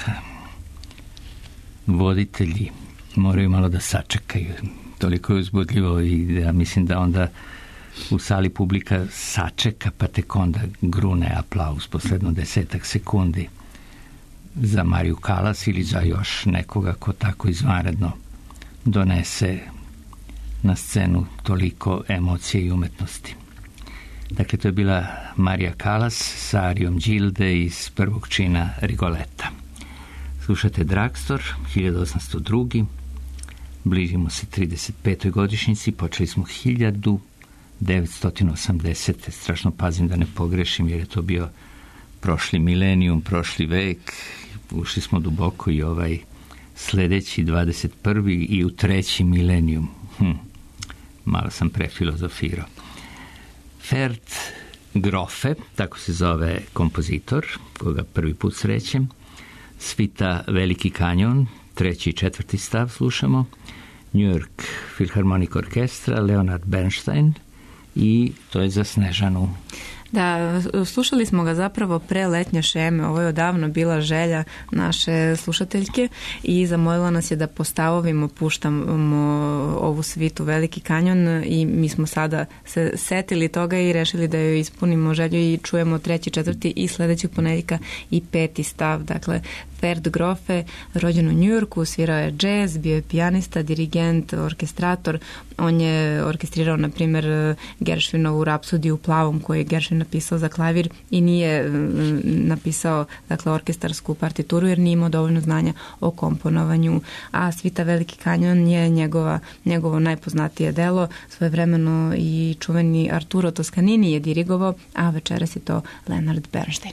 voditelji moraju malo da sačekaju. Toliko je uzbudljivo i ja mislim da onda u sali publika sačeka, pa tek onda grune aplauz posledno desetak sekundi za Mariju Kalas ili za još nekoga ko tako izvanredno donese na scenu toliko emocije i umetnosti. Dakle, to je bila Marija Kalas sa arijom Đilde iz prvog čina Rigoleta. Slušate Dragstor, hiljadu osamsto drugi. Bližimo se trideset petoj godišnjici, počeli smo hiljadu devetsto osamdesete. Strašno pazim da ne pogrešim jer je to bio prošli milenijum, prošli vek. Ušli smo duboko i ovaj sledeći dvadeset prvi i u treći milenijum. Hm. Malo sam prefilozofirao. Ferd Grofe, tako se zove kompozitor, koga prvi put srećem. Svita Veliki kanjon, treći i četvrti stav slušamo. New York Philharmonic Orkestra, Leonard Bernstein i to je za Snežanu. Da, slušali smo ga zapravo pre letnje šeme, ovo je odavno bila želja naše slušateljke i zamolila nas je da po stavovima puštamo ovu svitu Veliki kanjon i mi smo sada se setili toga i rešili da joj ispunimo želju i čujemo treći, četvrti i sledećeg ponedjeljka i peti stav. Dakle, Ferd Grofe, rođen u Njujorku, svirao je džez, bio je pijanista, dirigent, orkestrator. On je orkestrirao, na primjer, Gershwinovu Rapsodiju u plavom koju je Gershwin napisao za klavir i nije napisao, dakle, orkestarsku partituru jer nije imao dovoljno znanja o komponovanju, a Svita Veliki kanjon je njegova, njegovo najpoznatije delo. Svojevremeno i čuveni Arturo Toscanini je dirigovao, a večeras je to Leonard Bernstein.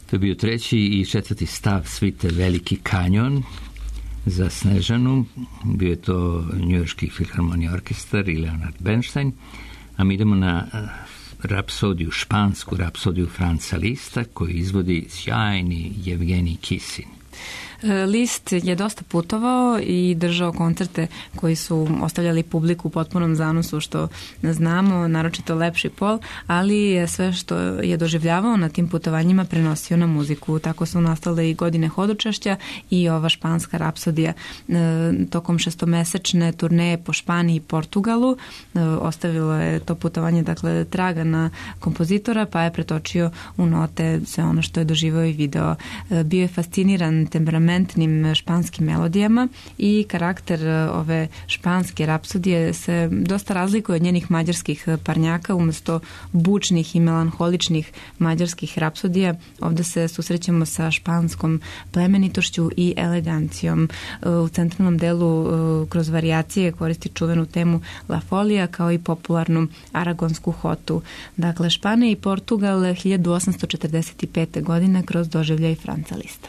To je bio treći i četvrti stav svite Veliki kanjon za Snežanu. Bio je to Njujorški filharmonija orkestar i Leonard Bernstein. A mi idemo na rapsodiju, špansku rapsodiju Franca Lista, koju izvodi sjajni Jevgenij Kisin. List je dosta putovao i držao koncerte koji su ostavljali publiku u potpunom zanosu, što znamo, naročito Lepši pol, ali sve što je doživljavao na tim putovanjima prenosio na muziku. Tako su nastale i godine hodočašća i ova španska rapsodija. Tokom šestomesečne turneje po Španiji i Portugalu ostavilo je to putovanje, dakle, traga na kompozitora, pa je pretočio u note sve ono što je doživao i video. Bio je fasciniran temperamentnim španskim melodijama i karakter ove španske rapsodije se dosta razlikuje od njenih mađarskih parnjaka. Umesto bučnih i melanholičnih mađarskih rapsodija, ovde se susrećemo sa španskom plemenitošću i elegancijom. U centralnom delu kroz varijacije koristi čuvenu temu La Folija kao i popularnu aragonsku hotu. Dakle, Španija i Portugal hiljadu osamsto četrdeset pete. godine kroz doživljaj Franca Lista.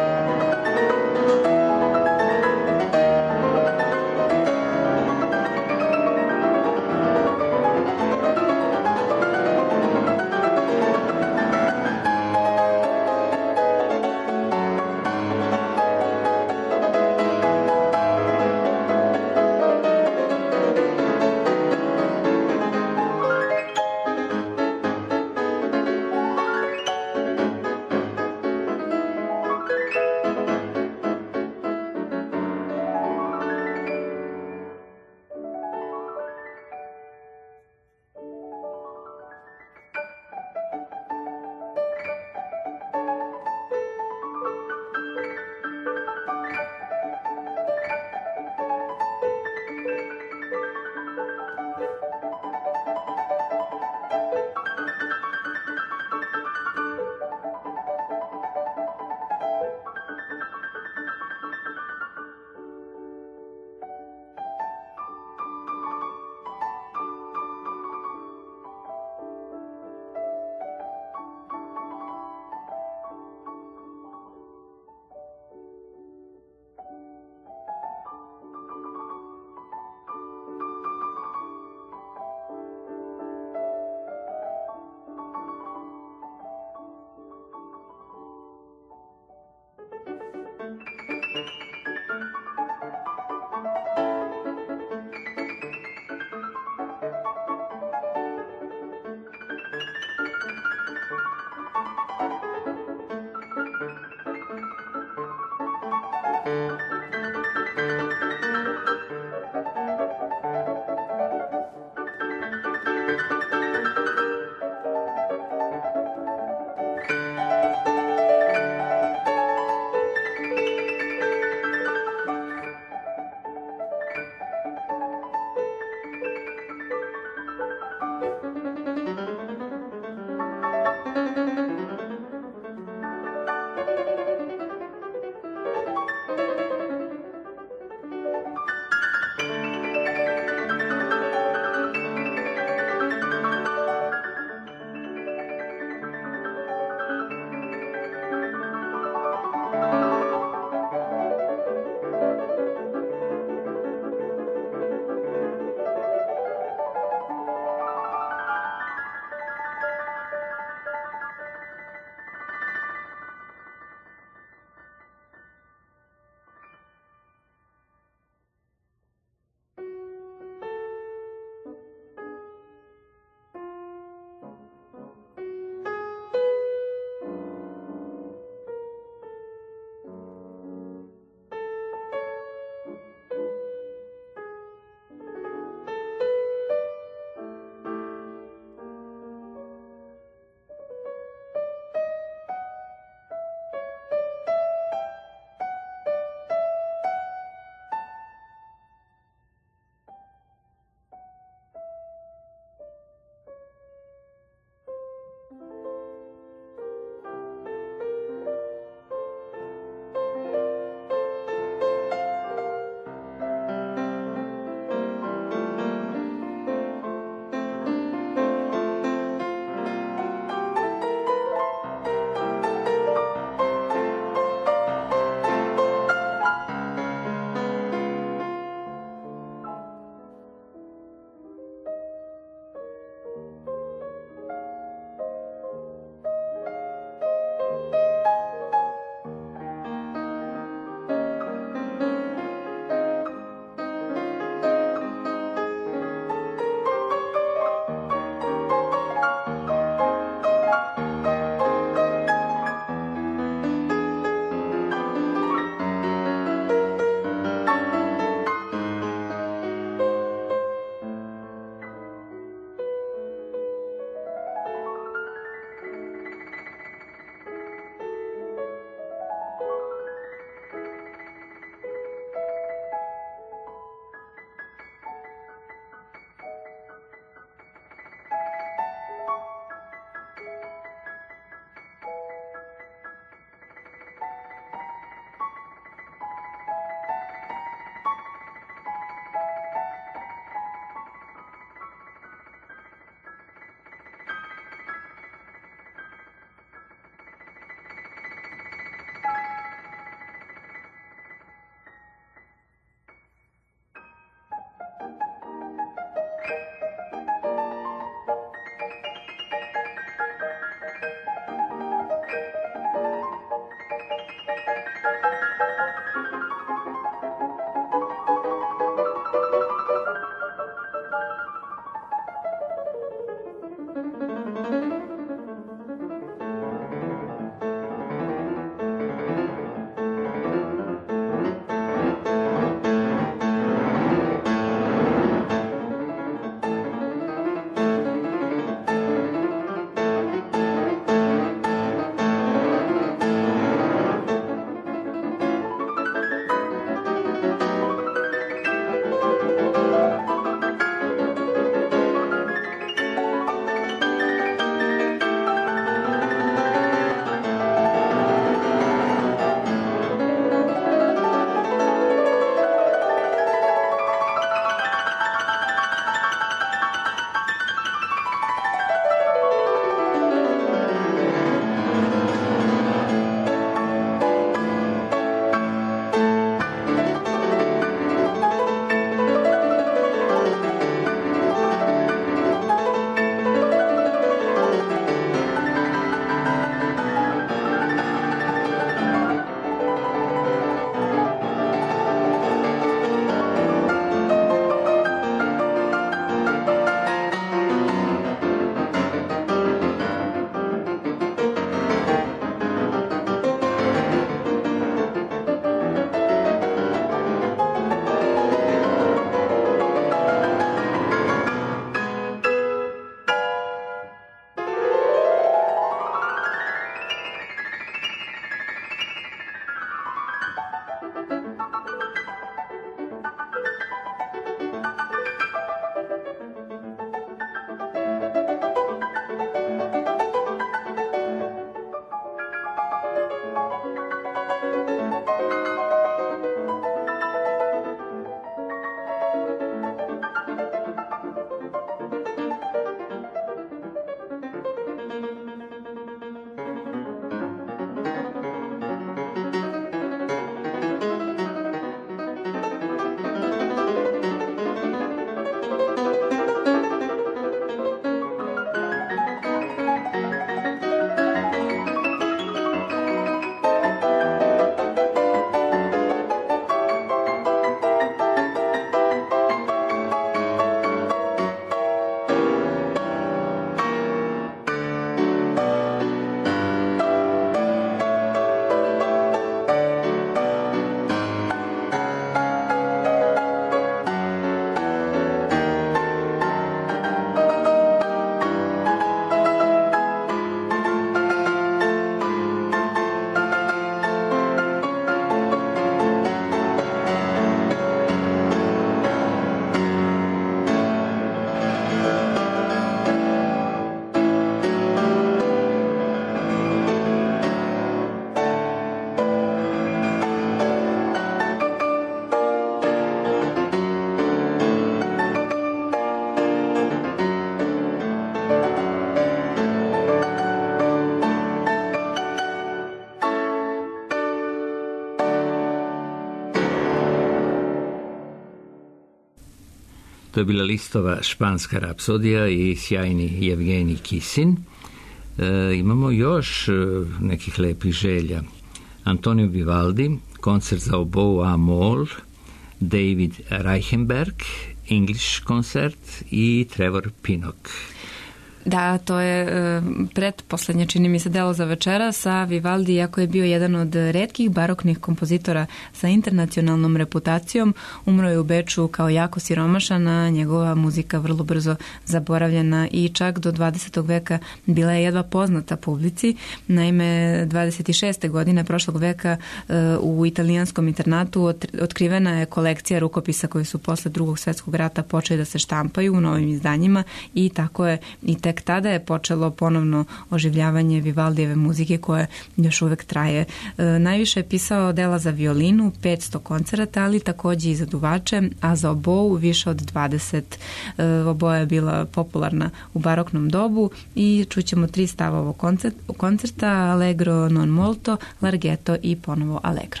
To je bila Listova španska rapsodija i sjajni Jevgenij Kisin. E, imamo još nekih lepih želja. Antonio Vivaldi, koncert za obou a mol, David Reichenberg, English koncert i Trevor Pinnock. Da, to je e, pretposlednje, čini mi se, delo za večera sa Vivaldi, iako je bio jedan od retkih baroknih kompozitora sa internacionalnom reputacijom. Umro je u Beču kao jako siromašan, a njegova muzika vrlo brzo zaboravljena i čak do dvadesetog veka bila je jedva poznata publici. Naime, dvadeset šeste godine prošlog veka e, u italijanskom internatu otkrivena je kolekcija rukopisa koji su posle drugog svjetskog rata počeli da se štampaju u novim izdanjima i tako je i tek tada je počelo ponovno oživljavanje Vivaldijeve muzike koje još uvek traje. E, najviše je pisao dela za violinu, petsto koncerata, ali takođe i za duvače, a za obou više od dvadeset. E, oboja je bila popularna u baroknom dobu i čućemo tri stava ovog koncerta: Allegro non molto, Larghetto i ponovo Allegro.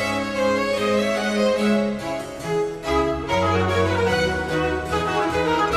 Thank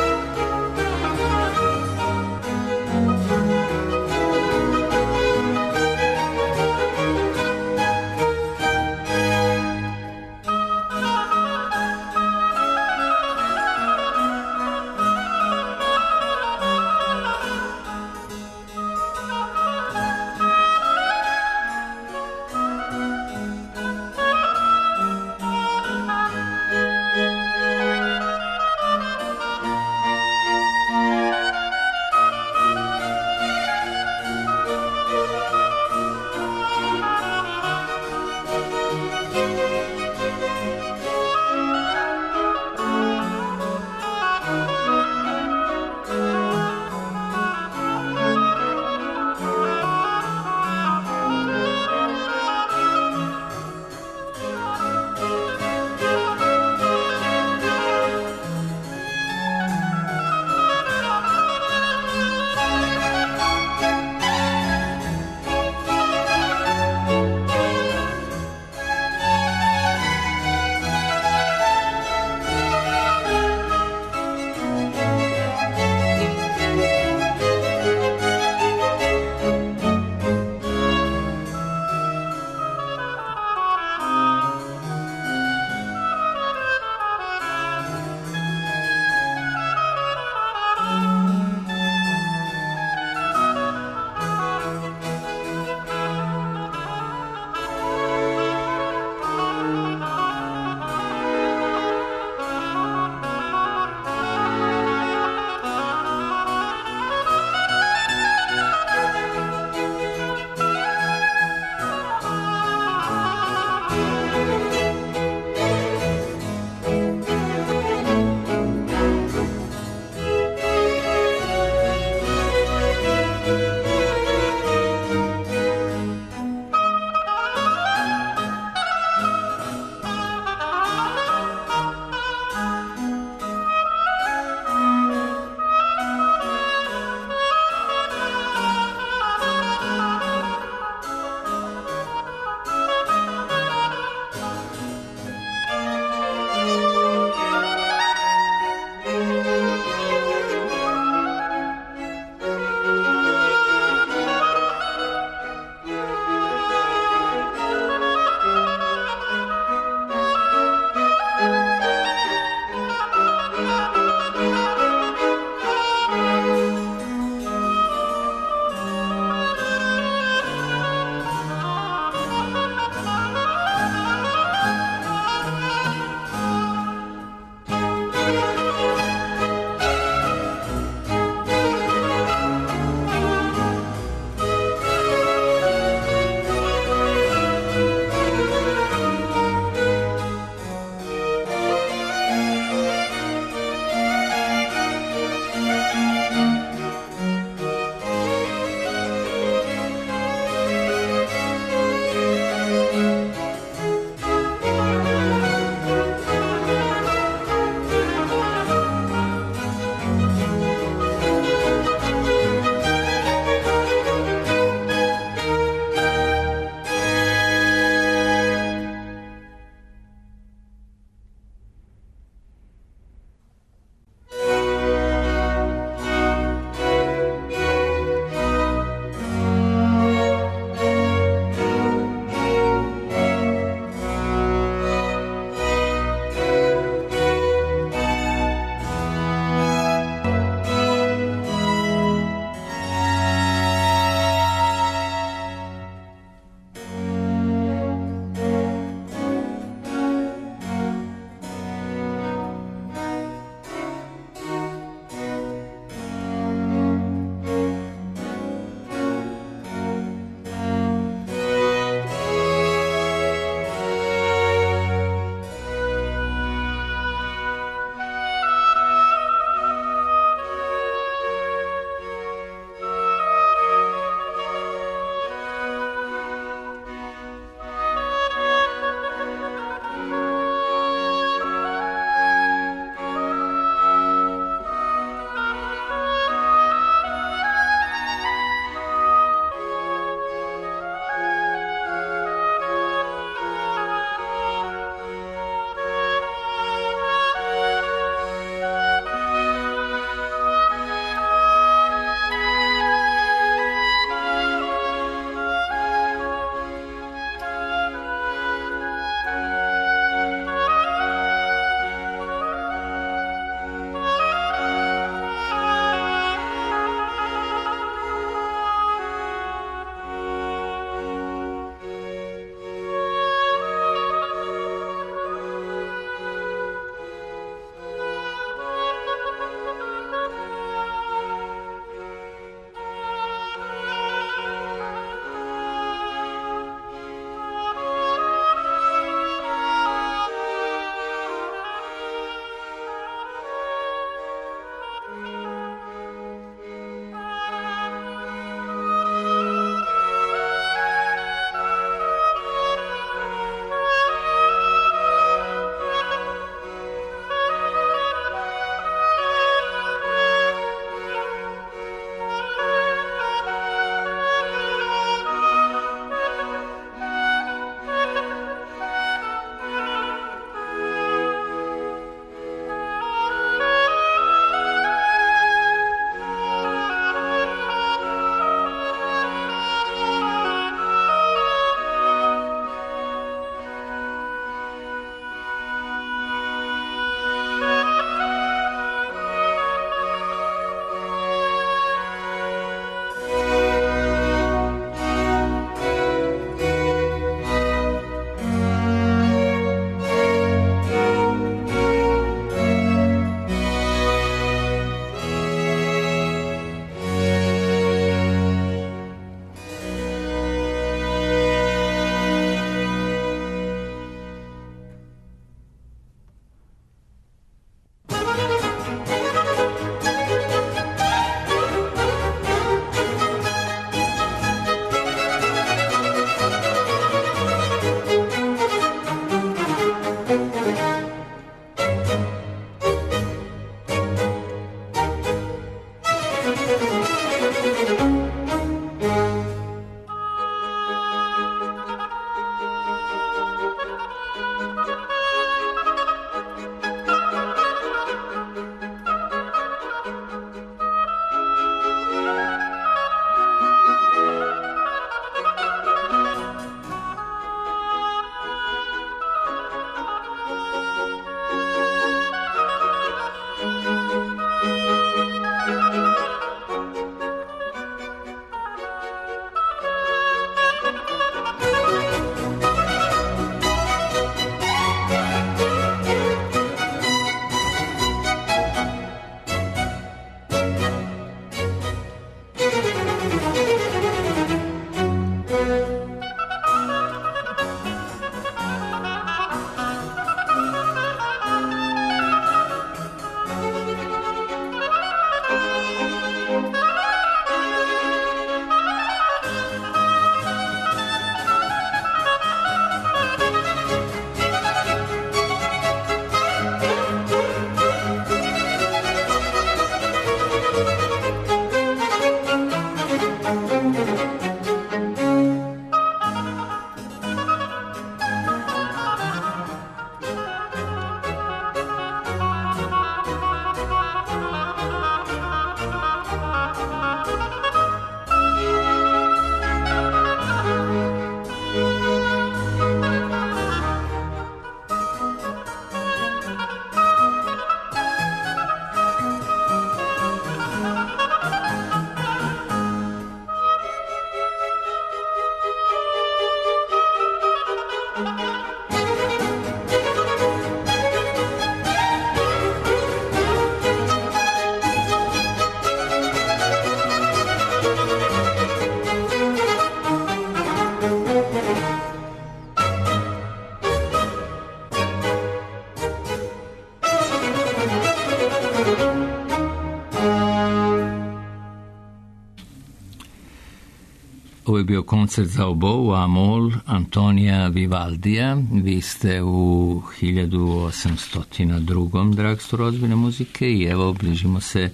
Ovo je bio koncert za obou Amol Antonija Vivaldija. Vi ste u hiljadu osamsto dva. Dragstvo rodbine muzike i evo bližimo se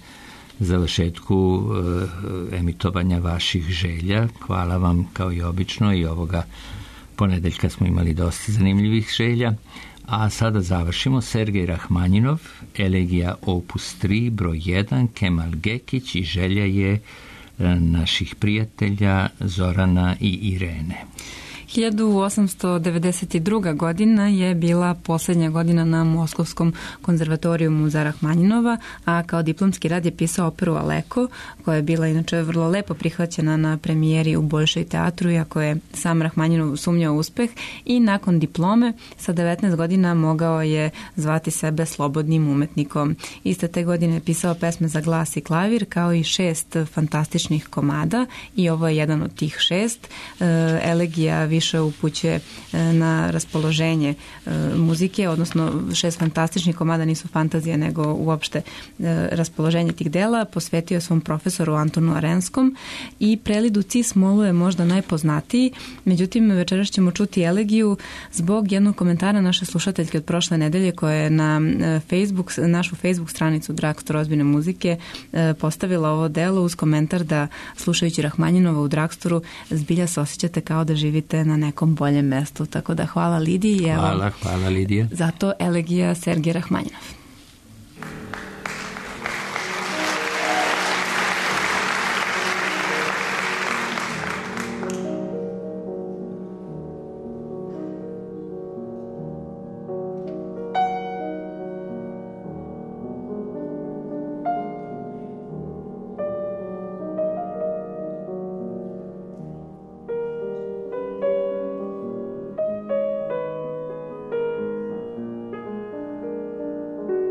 završetku e, emitovanja vaših želja. Hvala vam kao i obično i ovoga ponedeljka smo imali dosta zanimljivih želja. A sada završimo Sergej Rahmanjinov, Elegija opus tri, broj jedan, Kemal Gekić i želja je naših prijatelja Zorana i Irene. hiljadu osamsto devedeset druga. godina je bila posljednja godina na Moskovskom konzervatorijumu za Rahmanjinova, a kao diplomski rad je pisao operu Aleko, koja je bila inače vrlo lepo prihvaćena na premijeri u Bolšoj teatru, iako je sam Rahmanjinov sumnjao uspeh, i nakon diplome sa devetnaest godina mogao je zvati sebe slobodnim umetnikom. Iste te godine je pisao pesme za glas i klavir, kao i šest fantastičnih komada, i ovo je jedan od tih šest. E, Elegija više upućuje na raspoloženje muzike, odnosno šest fantastičnih komada nisu fantazije, nego uopšte raspoloženje tih dela. Posvetio je svom profesoru Antonu Arenskom i prelidu Cis molu je možda najpoznatiji, međutim večeras ćemo čuti Elegiju zbog jednog komentara naše slušateljke od prošle nedelje koja je na Facebook, našu Facebook stranicu Dragstvo rodbine muzike postavila ovo delo uz komentar da slušajući Rahmanjinova u Dragstoru zbilja se osjećate kao da živite na nekom boljem mestu. Tako da hvala Lidiji. Evo, hvala, hvala Lidija. Zato Elegija Sergej Rahmanjinov. Thank you.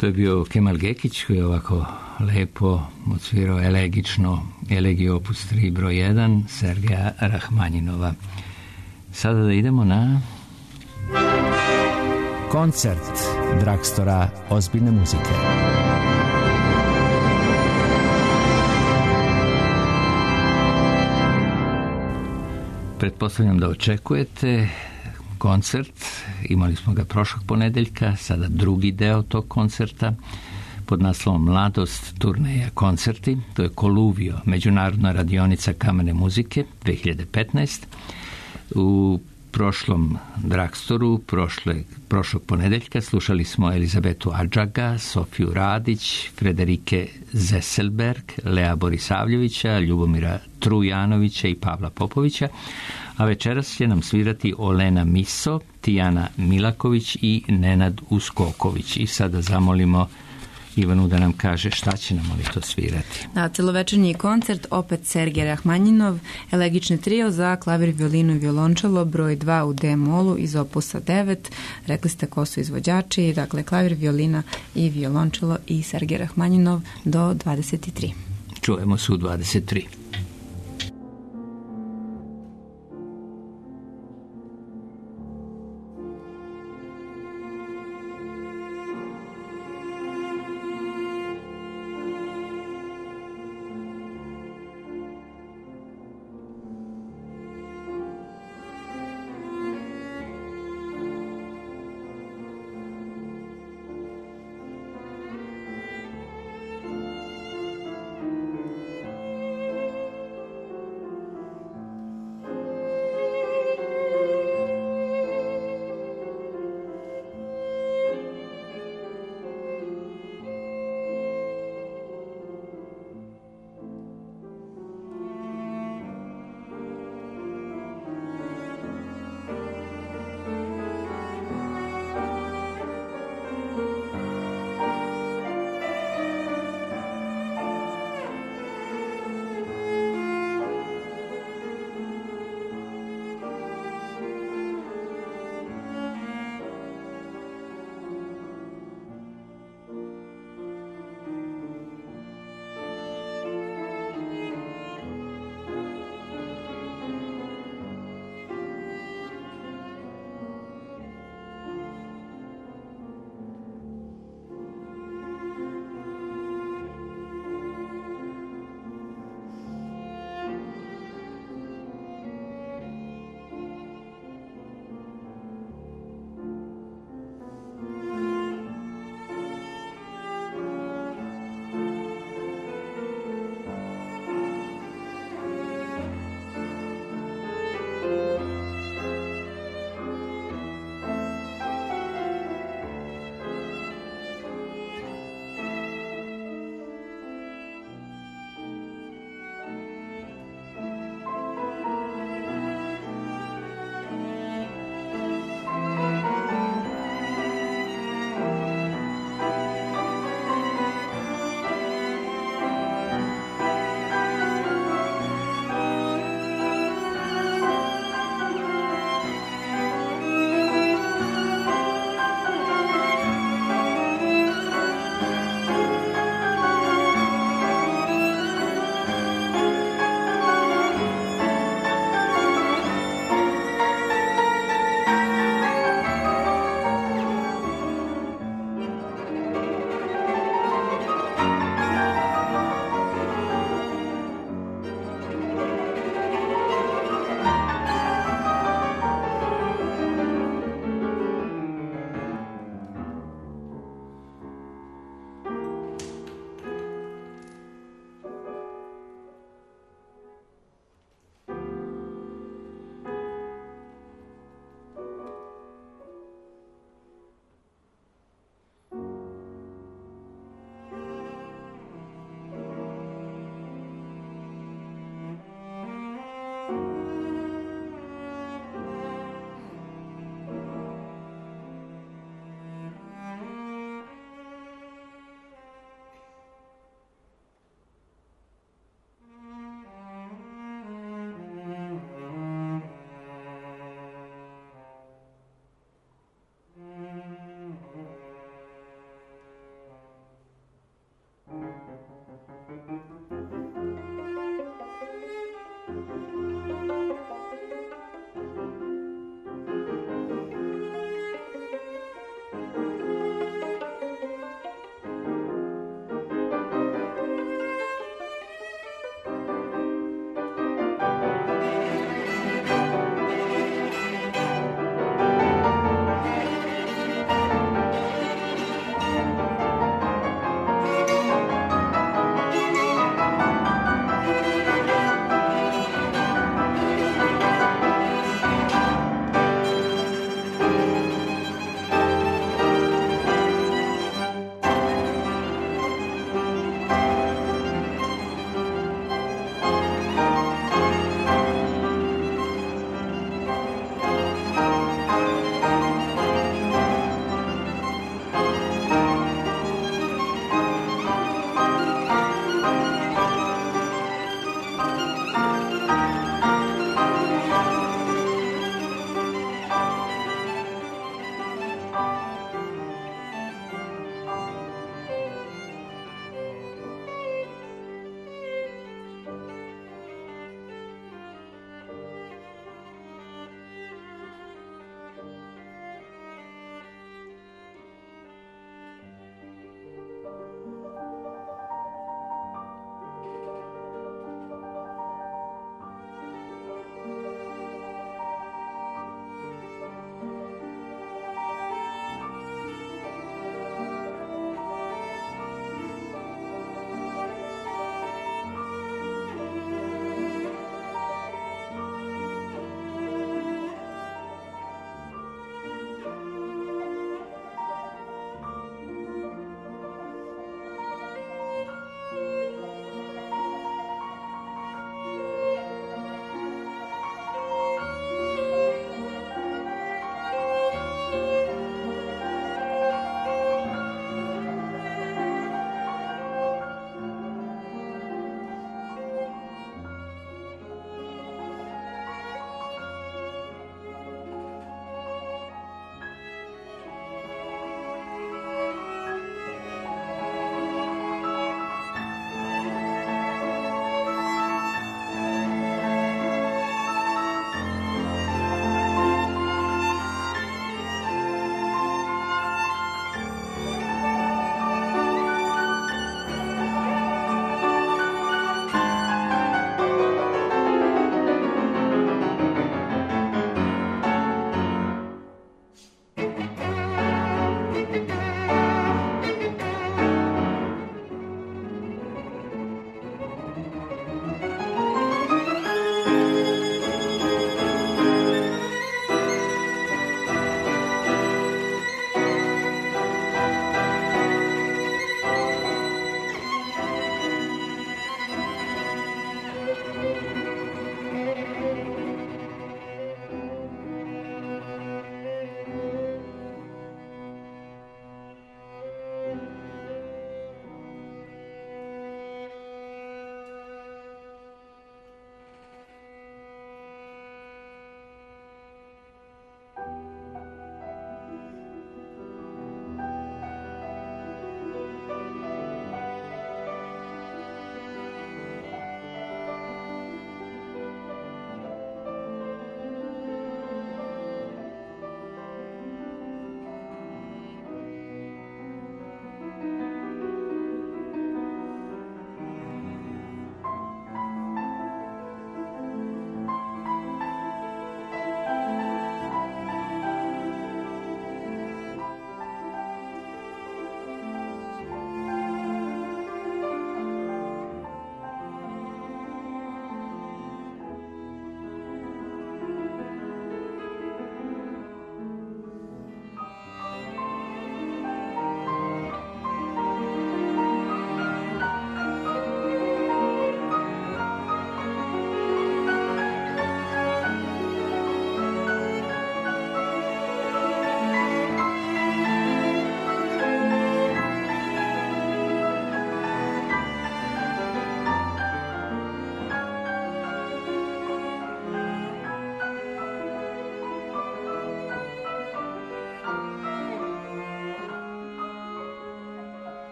To je bio Kemal Gekić koji je ovako lepo odsvirao elegično Elegiju opus tri broj jedan Sergeja Rahmanjinova. Sada da idemo na koncert Dragstora ozbiljne muzike. Pretpostavljam da očekujete koncert, imali smo ga prošlog ponedeljka, sada drugi deo tog koncerta pod naslovom Mladost, turneja, koncerti. To je Koluvio, međunarodna radionica kamene muzike dve hiljade petnaeste. U prošlom Dragstoru, prošle, prošlog ponedeljka, slušali smo Elizabetu Adžaga, Sofiju Radić, Frederike Zeselberg, Lea Borisavljevića, Ljubomira Trujanovića i Pavla Popovića, a večeras će nam svirati Olena Miso, Tijana Milaković i Nenad Uskoković. I sada zamolimo Ivanu da nam kaže šta će nam oni to svirati. Da, celovečernji koncert, opet Sergej Rahmanjinov, elegični trio za klavir, violinu i violončelo, broj dva u D-molu iz opusa devet. Rekli ste ko su izvođači, dakle klavir, violina i violončelo i Sergej Rahmanjinov do dvadeset tri. Čujemo se u dvadeset tri.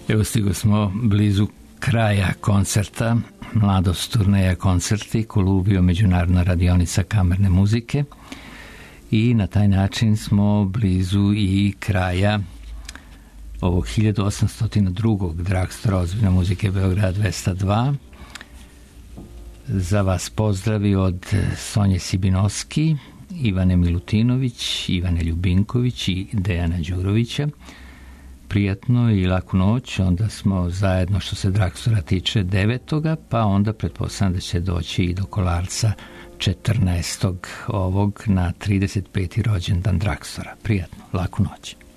Evo stigo smo blizu kraja koncerta, Mladost turneja koncerti, Kolubio međunarodna radionica kamerne muzike, i na taj način smo blizu i kraja ovog hiljadu osamsto drugog Dragstora ozbiljne muzike Beograd dvesta dva. Za vas pozdravi od Sonje Sibinoski, Ivane Milutinović, Ivane Ljubinković i Dejana Đurovića. Prijatno i laku noć. Onda smo zajedno, što se Dragstora tiče, devetoga, pa onda pretpostavljam da će doći i do Kolarca četrnaestog ovog na trideset peti rođendan Dragstora. Prijatno, laku noć.